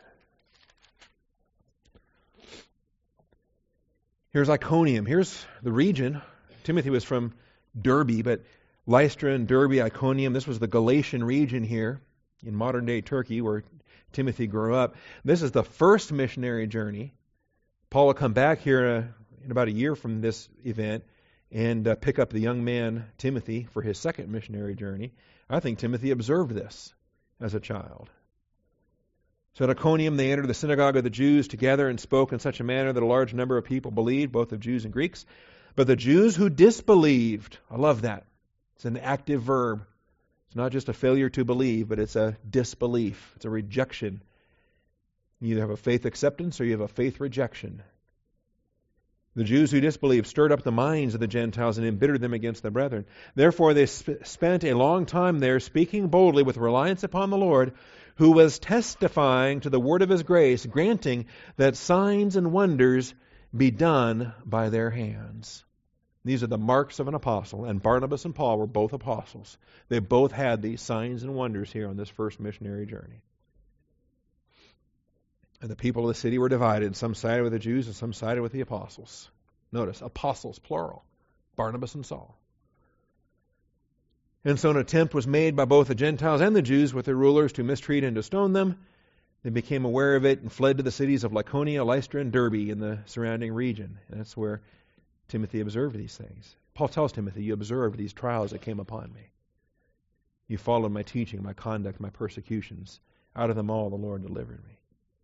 Here's Iconium. Here's the region. Timothy was from Derbe, but Lystra and Derbe, Iconium, this was the Galatian region here in modern-day Turkey where Timothy grew up. This is the first missionary journey. Paul will come back here in about a year from this event and pick up the young man Timothy for his second missionary journey. I think Timothy observed this as a child. So at Iconium they entered the synagogue of the Jews together and spoke in such a manner that a large number of people believed, both of Jews and Greeks. But the Jews who disbelieved, I love that. It's an active verb. It's not just a failure to believe, but it's a disbelief. It's a rejection. You either have a faith acceptance or you have a faith rejection. The Jews who disbelieved stirred up the minds of the Gentiles and embittered them against the brethren. Therefore they spent a long time there, speaking boldly with reliance upon the Lord, who was testifying to the word of his grace, granting that signs and wonders be done by their hands. These are the marks of an apostle, and Barnabas and Paul were both apostles. They both had these signs and wonders here on this first missionary journey. And the people of the city were divided. Some sided with the Jews and some sided with the apostles. Notice, apostles, plural. Barnabas and Saul. And so an attempt was made by both the Gentiles and the Jews with their rulers to mistreat and to stone them. They became aware of it and fled to the cities of Lycaonia, Lystra, and Derbe in the surrounding region. And that's where Timothy observed these things. Paul tells Timothy, you observed these trials that came upon me. You followed my teaching, my conduct, my persecutions. Out of them all the Lord delivered me.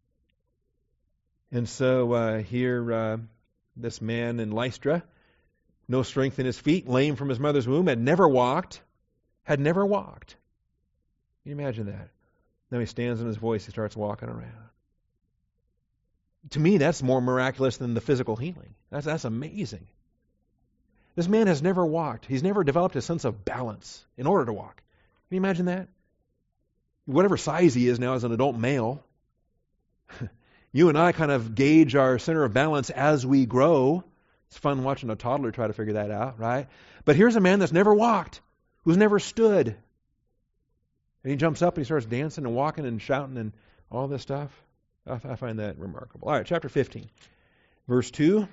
And so here, this man in Lystra, no strength in his feet, lame from his mother's womb, had never walked. Can you imagine that? Now he stands on his voice, he starts walking around. To me, that's more miraculous than the physical healing. That's amazing. This man has never walked. He's never developed a sense of balance in order to walk. Can you imagine that? Whatever size he is now as an adult male, you and I kind of gauge our center of balance as we grow. It's fun watching a toddler try to figure that out, right? But here's a man that's never walked, who's never stood. And he jumps up and he starts dancing and walking and shouting and all this stuff. I find that remarkable. All right, chapter 15. Verse 12.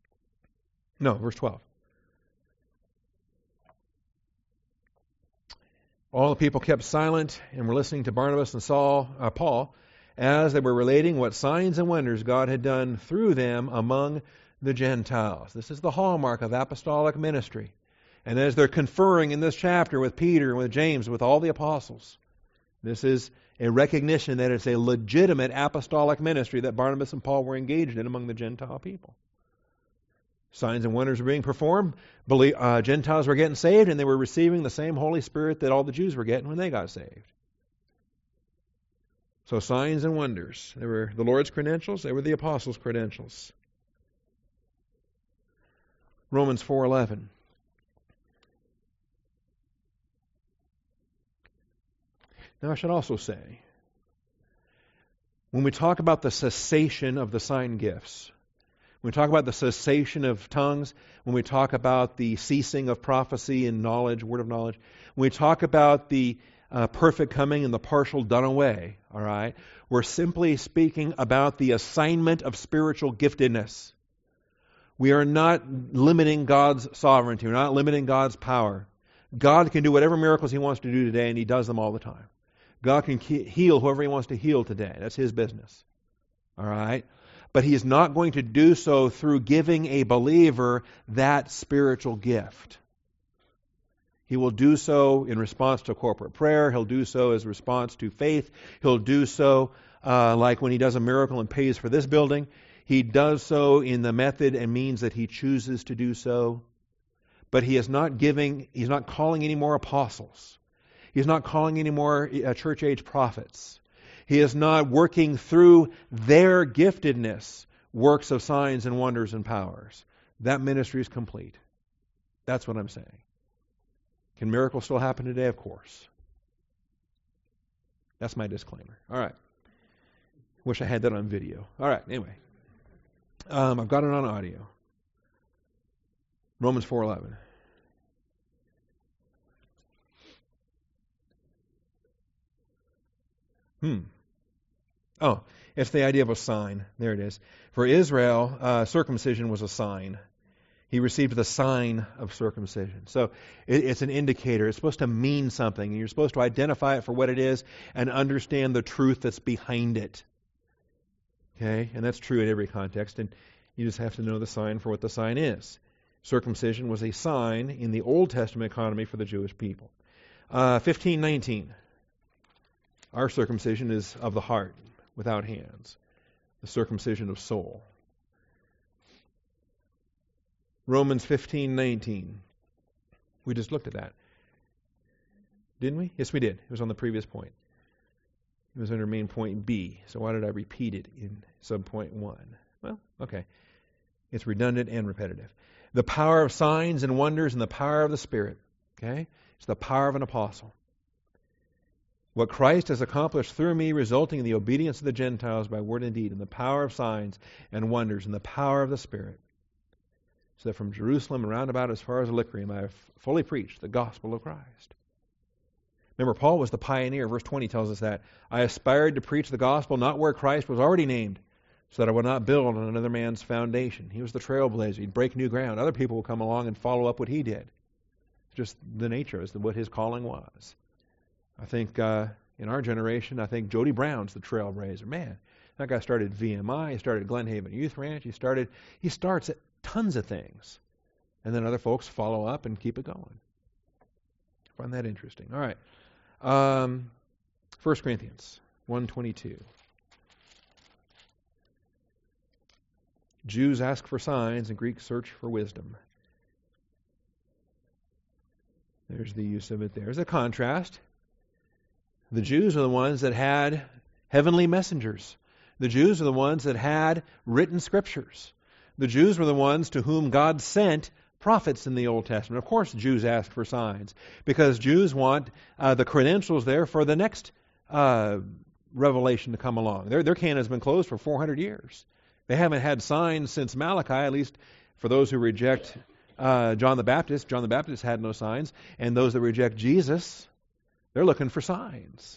All the people kept silent and were listening to Barnabas and Paul, as they were relating what signs and wonders God had done through them among the Gentiles. This is the hallmark of apostolic ministry. And as they're conferring in this chapter with Peter and with James, with all the apostles, this is a recognition that it's a legitimate apostolic ministry that Barnabas and Paul were engaged in among the Gentile people. Signs and wonders were being performed. Gentiles were getting saved, and they were receiving the same Holy Spirit that all the Jews were getting when they got saved. So signs and wonders. They were the Lord's credentials. They were the apostles' credentials. Romans 4:11. Now I should also say, when we talk about the cessation of the sign gifts, when we talk about the cessation of tongues, when we talk about the ceasing of prophecy and knowledge, word of knowledge, when we talk about the perfect coming and the partial done away, all right, we're simply speaking about the assignment of spiritual giftedness. We are not limiting God's sovereignty. We're not limiting God's power. God can do whatever miracles He wants to do today, and He does them all the time. God can heal whoever He wants to heal today. That's His business. All right? But He is not going to do so through giving a believer that spiritual gift. He will do so in response to corporate prayer. He'll do so as a response to faith. He'll do so like when He does a miracle and pays for this building. He does so in the method and means that He chooses to do so. But He's not calling any more apostles. He's not calling any more church-age prophets. He is not working through their giftedness, works of signs and wonders and powers. That ministry is complete. That's what I'm saying. Can miracles still happen today? Of course. That's my disclaimer. All right. Wish I had that on video. All right, anyway. I've got it on audio. Romans 4:11. Oh, it's the idea of a sign. There it is. For Israel, circumcision was a sign. He received the sign of circumcision. So it's an indicator. It's supposed to mean something. And you're supposed to identify it for what it is and understand the truth that's behind it. Okay? And that's true in every context. And you just have to know the sign for what the sign is. Circumcision was a sign in the Old Testament economy for the Jewish people. 15:19. Our circumcision is of the heart, without hands. The circumcision of soul. Romans 15:19. We just looked at that. Didn't we? Yes, we did. It was on the previous point. It was under main point B. So why did I repeat it in subpoint 1? Well, okay. It's redundant and repetitive. The power of signs and wonders and the power of the Spirit. Okay? It's the power of an apostle. What Christ has accomplished through me, resulting in the obedience of the Gentiles by word and deed, and the power of signs and wonders, and the power of the Spirit. So that from Jerusalem and round about as far as Illyricum, I have fully preached the gospel of Christ. Remember, Paul was the pioneer. Verse 20 tells us that. I aspired to preach the gospel not where Christ was already named, so that I would not build on another man's foundation. He was the trailblazer. He'd break new ground. Other people would come along and follow up what he did. Just the nature is what his calling was. I think in our generation, I think Jody Brown's the trailblazer. Man, that guy started VMI. He started Glen Haven Youth Ranch. He starts at tons of things. And then other folks follow up and keep it going. I find that interesting. All right. 1 Corinthians 1:22. Jews ask for signs and Greeks search for wisdom. There's the use of it there. There's a contrast. The Jews are the ones that had heavenly messengers. The Jews are the ones that had written scriptures. The Jews were the ones to whom God sent prophets in the Old Testament. Of course, Jews ask for signs because Jews want the credentials there for the next revelation to come along. Their canon has been closed for 400 years. They haven't had signs since Malachi, at least for those who reject John the Baptist. John the Baptist had no signs. And those that reject Jesus, they're looking for signs.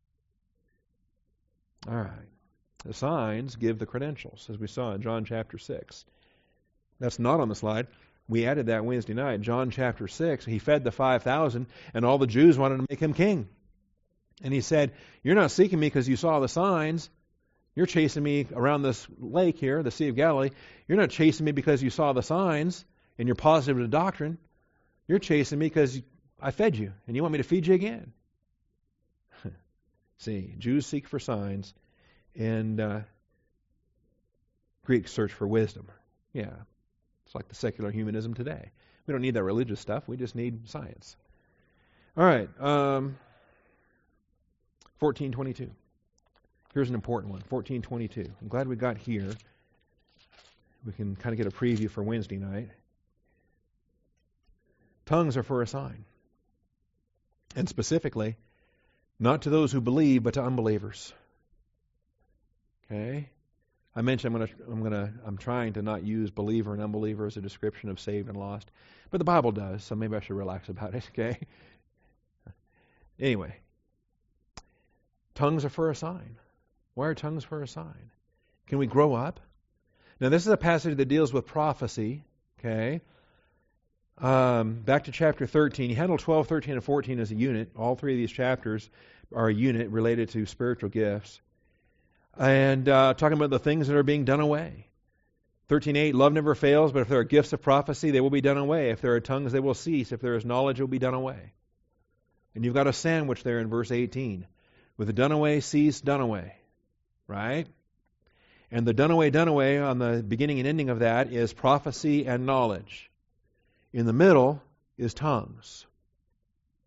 All right. The signs give the credentials, as we saw in John chapter 6. That's not on the slide. We added that Wednesday night. John chapter 6, he fed the 5,000, and all the Jews wanted to make him king. And he said, you're not seeking me because you saw the signs. You're chasing me around this lake here, the Sea of Galilee. You're not chasing me because you saw the signs and you're positive to doctrine. You're chasing me because I fed you, and you want me to feed you again. See, Jews seek for signs, and Greeks search for wisdom. Yeah, it's like the secular humanism today. We don't need that religious stuff. We just need science. All right, 14:22. Here's an important one, 14:22. I'm glad we got here. We can kind of get a preview for Wednesday night. Tongues are for a sign. And specifically, not to those who believe, but to unbelievers. Okay? I mentioned I'm trying to not use believer and unbeliever as a description of saved and lost, but the Bible does, so maybe I should relax about it, okay? Anyway, tongues are for a sign. Why are tongues for a sign? Can we grow up? Now, this is a passage that deals with prophecy, okay? Back to chapter 13. You handle 12, 13, and 14 as a unit. All three of these chapters are a unit related to spiritual gifts. And talking about the things that are being done away. 13:8, love never fails, but if there are gifts of prophecy, they will be done away. If there are tongues, they will cease. If there is knowledge, it will be done away. And you've got a sandwich there in verse 18. With the done away, cease, done away. Right? And the done away on the beginning and ending of that is prophecy and knowledge. In the middle is tongues.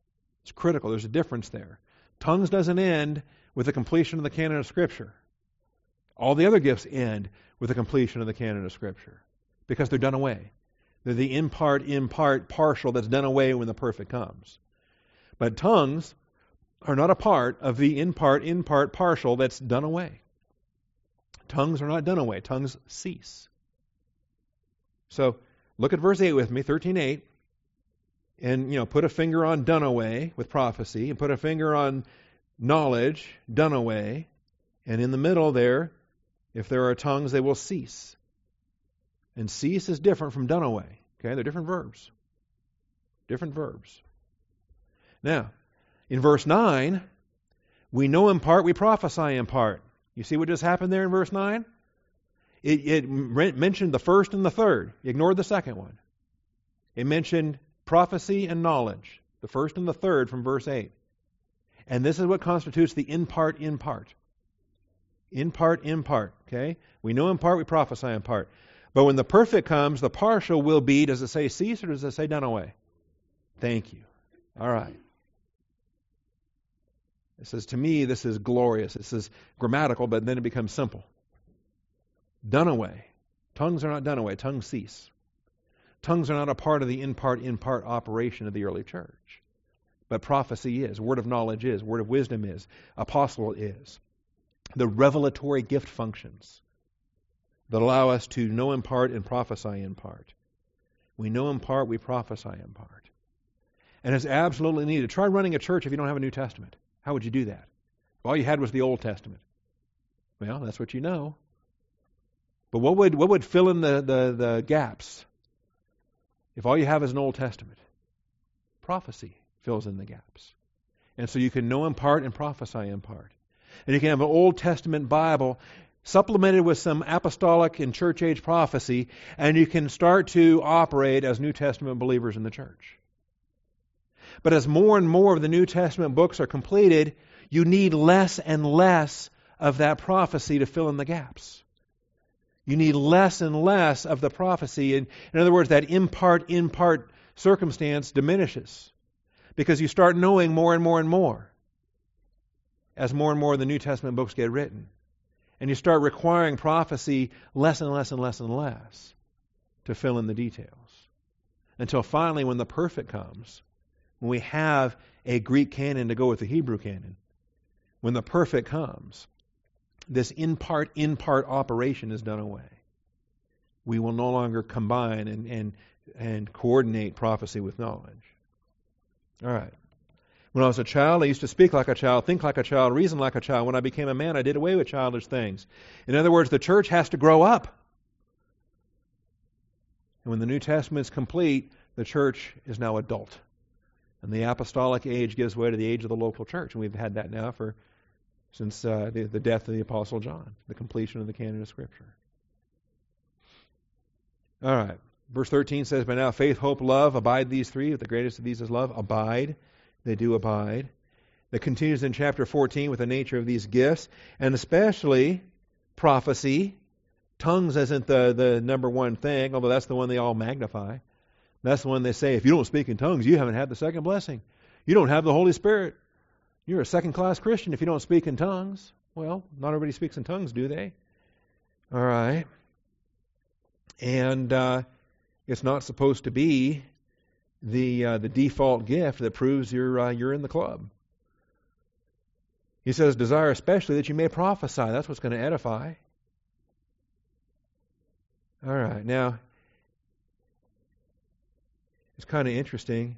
It's critical. There's a difference there. Tongues doesn't end with the completion of the canon of Scripture. All the other gifts end with the completion of the canon of Scripture because they're done away. They're the in part, partial that's done away when the perfect comes. But tongues are not a part of the in part, partial that's done away. Tongues are not done away. Tongues cease. So look at verse 8 with me, 13:8. And, put a finger on done away with prophecy, and put a finger on knowledge, done away. And in the middle there, if there are tongues, they will cease. And cease is different from done away. Okay, they're different verbs. Different verbs. Now, in verse 9, we know in part, we prophesy in part. You see what just happened there in verse 9? It mentioned the first and the third. You ignored the second one. It mentioned prophecy and knowledge, the first and the third from verse 8. And this is what constitutes the in part, in part. In part, okay? We know in part, we prophesy in part. But when the perfect comes, the partial will be, does it say cease or does it say done away? Thank you. All right. It says, to me, this is glorious. This is grammatical, but then it becomes simple. Done away. Tongues are not done away. Tongues cease. Tongues are not a part of the in part operation of the early church. But prophecy is. Word of knowledge is. Word of wisdom is. Apostle is. The revelatory gift functions that allow us to know in part and prophesy in part. We know in part, we prophesy in part. And it's absolutely needed. Try running a church if you don't have a New Testament. How would you do that? If all you had was the Old Testament. Well, that's what you know. But what would fill in the gaps if all you have is an Old Testament? Prophecy fills in the gaps. And so you can know in part and prophesy in part. And you can have an Old Testament Bible supplemented with some apostolic and church age prophecy, and you can start to operate as New Testament believers in the church. But as more and more of the New Testament books are completed, you need less and less of that prophecy to fill in the gaps. You need less and less of the prophecy. In other words, that in part circumstance diminishes because you start knowing more and more and more as more and more of the New Testament books get written. And you start requiring prophecy less and less and less and less to fill in the details. Until finally, when the perfect comes, when we have a Greek canon to go with the Hebrew canon, when the perfect comes, this in part operation is done away. We will no longer combine and coordinate prophecy with knowledge. All right. When I was a child, I used to speak like a child, think like a child, reason like a child. When I became a man, I did away with childish things. In other words, the church has to grow up. And when the New Testament is complete, the church is now adult. And the apostolic age gives way to the age of the local church. And we've had that now since the death of the Apostle John, the completion of the canon of Scripture. All right. Verse 13 says, "By now faith, hope, love, abide these three. The greatest of these is love." Abide. They do abide. That continues in chapter 14 with the nature of these gifts, and especially prophecy. Tongues isn't the number one thing, although that's the one they all magnify. That's the one they say, if you don't speak in tongues, you haven't had the second blessing. You don't have the Holy Spirit. You're a second-class Christian if you don't speak in tongues. Well, not everybody speaks in tongues, do they? All right. And it's not supposed to be the default gift that proves you're in the club. He says, desire especially that you may prophesy. That's what's going to edify. All right. Now, it's kind of interesting.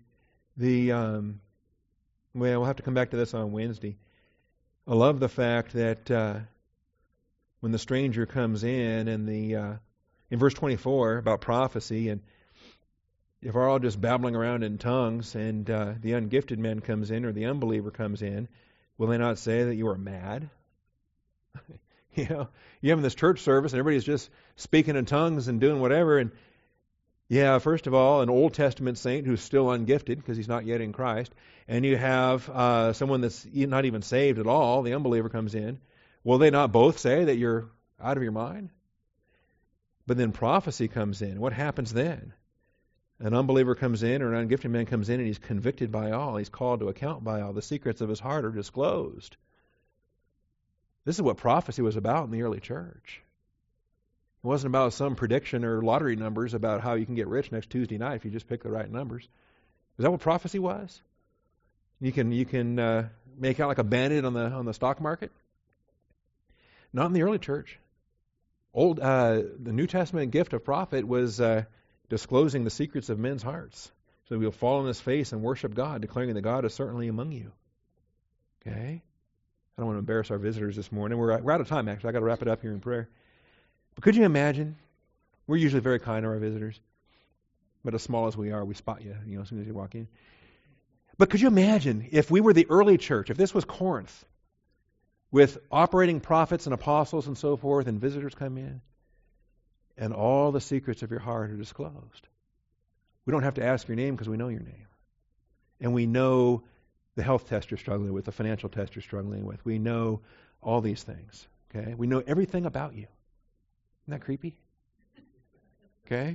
We'll have to come back to this on Wednesday. I love the fact that when the stranger comes in and in verse 24 about prophecy, and if we're all just babbling around in tongues and the ungifted man comes in or the unbeliever comes in, will they not say that you are mad? You're having this church service and everybody's just speaking in tongues and doing whatever. And yeah, first of all, an Old Testament saint who's still ungifted because he's not yet in Christ. And you have someone that's not even saved at all, the unbeliever comes in. Will they not both say that you're out of your mind? But then prophecy comes in. What happens then? An unbeliever comes in, or an ungifted man comes in, and he's convicted by all. He's called to account by all. The secrets of his heart are disclosed. This is what prophecy was about in the early church. It wasn't about some prediction or lottery numbers about how you can get rich next Tuesday night if you just pick the right numbers. Is that what prophecy was? You can make out like a bandit on the stock market? Not in the early church. The New Testament gift of prophet was disclosing the secrets of men's hearts. So we'll fall on his face and worship God, declaring that God is certainly among you. Okay? I don't want to embarrass our visitors this morning. We're out of time, actually. I've got to wrap it up here in prayer. But could you imagine? We're usually very kind to our visitors. But as small as we are, we spot you, as soon as you walk in. But could you imagine if we were the early church, if this was Corinth, with operating prophets and apostles and so forth, and visitors come in, and all the secrets of your heart are disclosed. We don't have to ask your name because we know your name. And we know the health test you're struggling with, the financial test you're struggling with. We know all these things. Okay? We know everything about you. Isn't that creepy? Okay?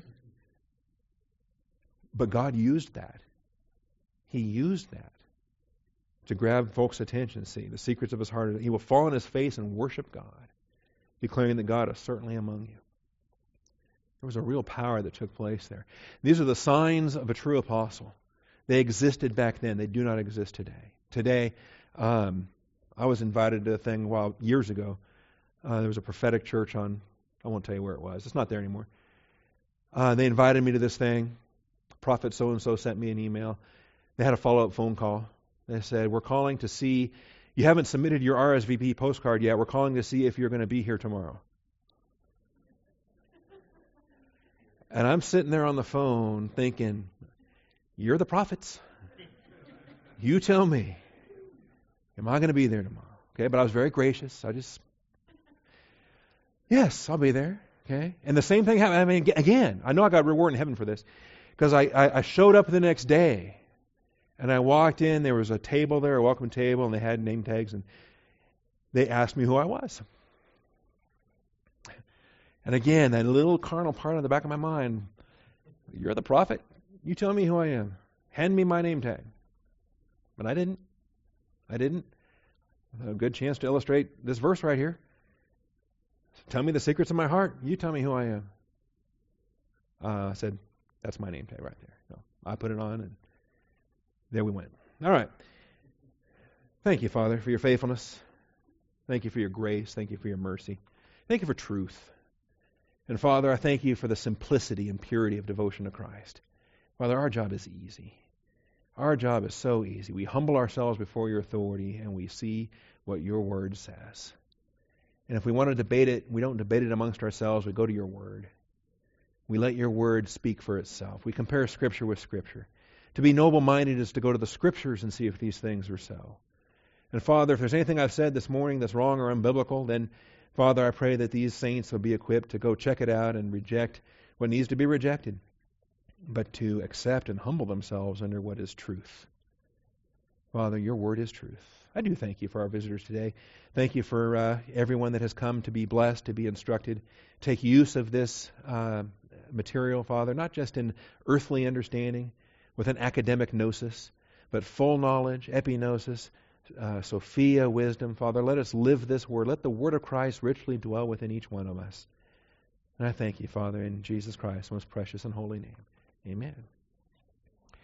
But God used that. He used that to grab folks' attention, see, the secrets of his heart. He will fall on his face and worship God, declaring that God is certainly among you. There was a real power that took place there. These are the signs of a true apostle. They existed back then. They do not exist today. Today, I was invited to a thing years ago. There was a prophetic church I won't tell you where it was. It's not there anymore. They invited me to this thing. Prophet so-and-so sent me an email. They had a follow-up phone call. They said, we're calling to see, you haven't submitted your RSVP postcard yet. We're calling to see if you're going to be here tomorrow. And I'm sitting there on the phone thinking, you're the prophets. You tell me. Am I going to be there tomorrow? Okay, but I was very gracious. Yes, I'll be there. Okay, and the same thing happened. I mean, again, I know I got reward in heaven for this because I showed up the next day and I walked in. There was a table there, a welcome table, and they had name tags, and they asked me who I was. And again, that little carnal part on the back of my mind, you're the prophet. You tell me who I am. Hand me my name tag. But I didn't. A good chance to illustrate this verse right here. Tell me the secrets of my heart. You tell me who I am. I said, that's my name tag right there. So I put it on, and there we went. All right. Thank you, Father, for your faithfulness. Thank you for your grace. Thank you for your mercy. Thank you for truth. And Father, I thank you for the simplicity and purity of devotion to Christ. Father, our job is easy. Our job is so easy. We humble ourselves before your authority and we see what your word says. And if we want to debate it, we don't debate it amongst ourselves. We go to your word. We let your word speak for itself. We compare Scripture with Scripture. To be noble-minded is to go to the Scriptures and see if these things are so. And Father, if there's anything I've said this morning that's wrong or unbiblical, then Father, I pray that these saints will be equipped to go check it out and reject what needs to be rejected, but to accept and humble themselves under what is truth. Father, your word is truth. I do thank you for our visitors today. Thank you for everyone that has come to be blessed, to be instructed. Take use of this material, Father, not just in earthly understanding, with an academic gnosis, but full knowledge, epignosis, Sophia, wisdom. Father, let us live this word. Let the word of Christ richly dwell within each one of us. And I thank you, Father, in Jesus Christ's most precious and holy name. Amen.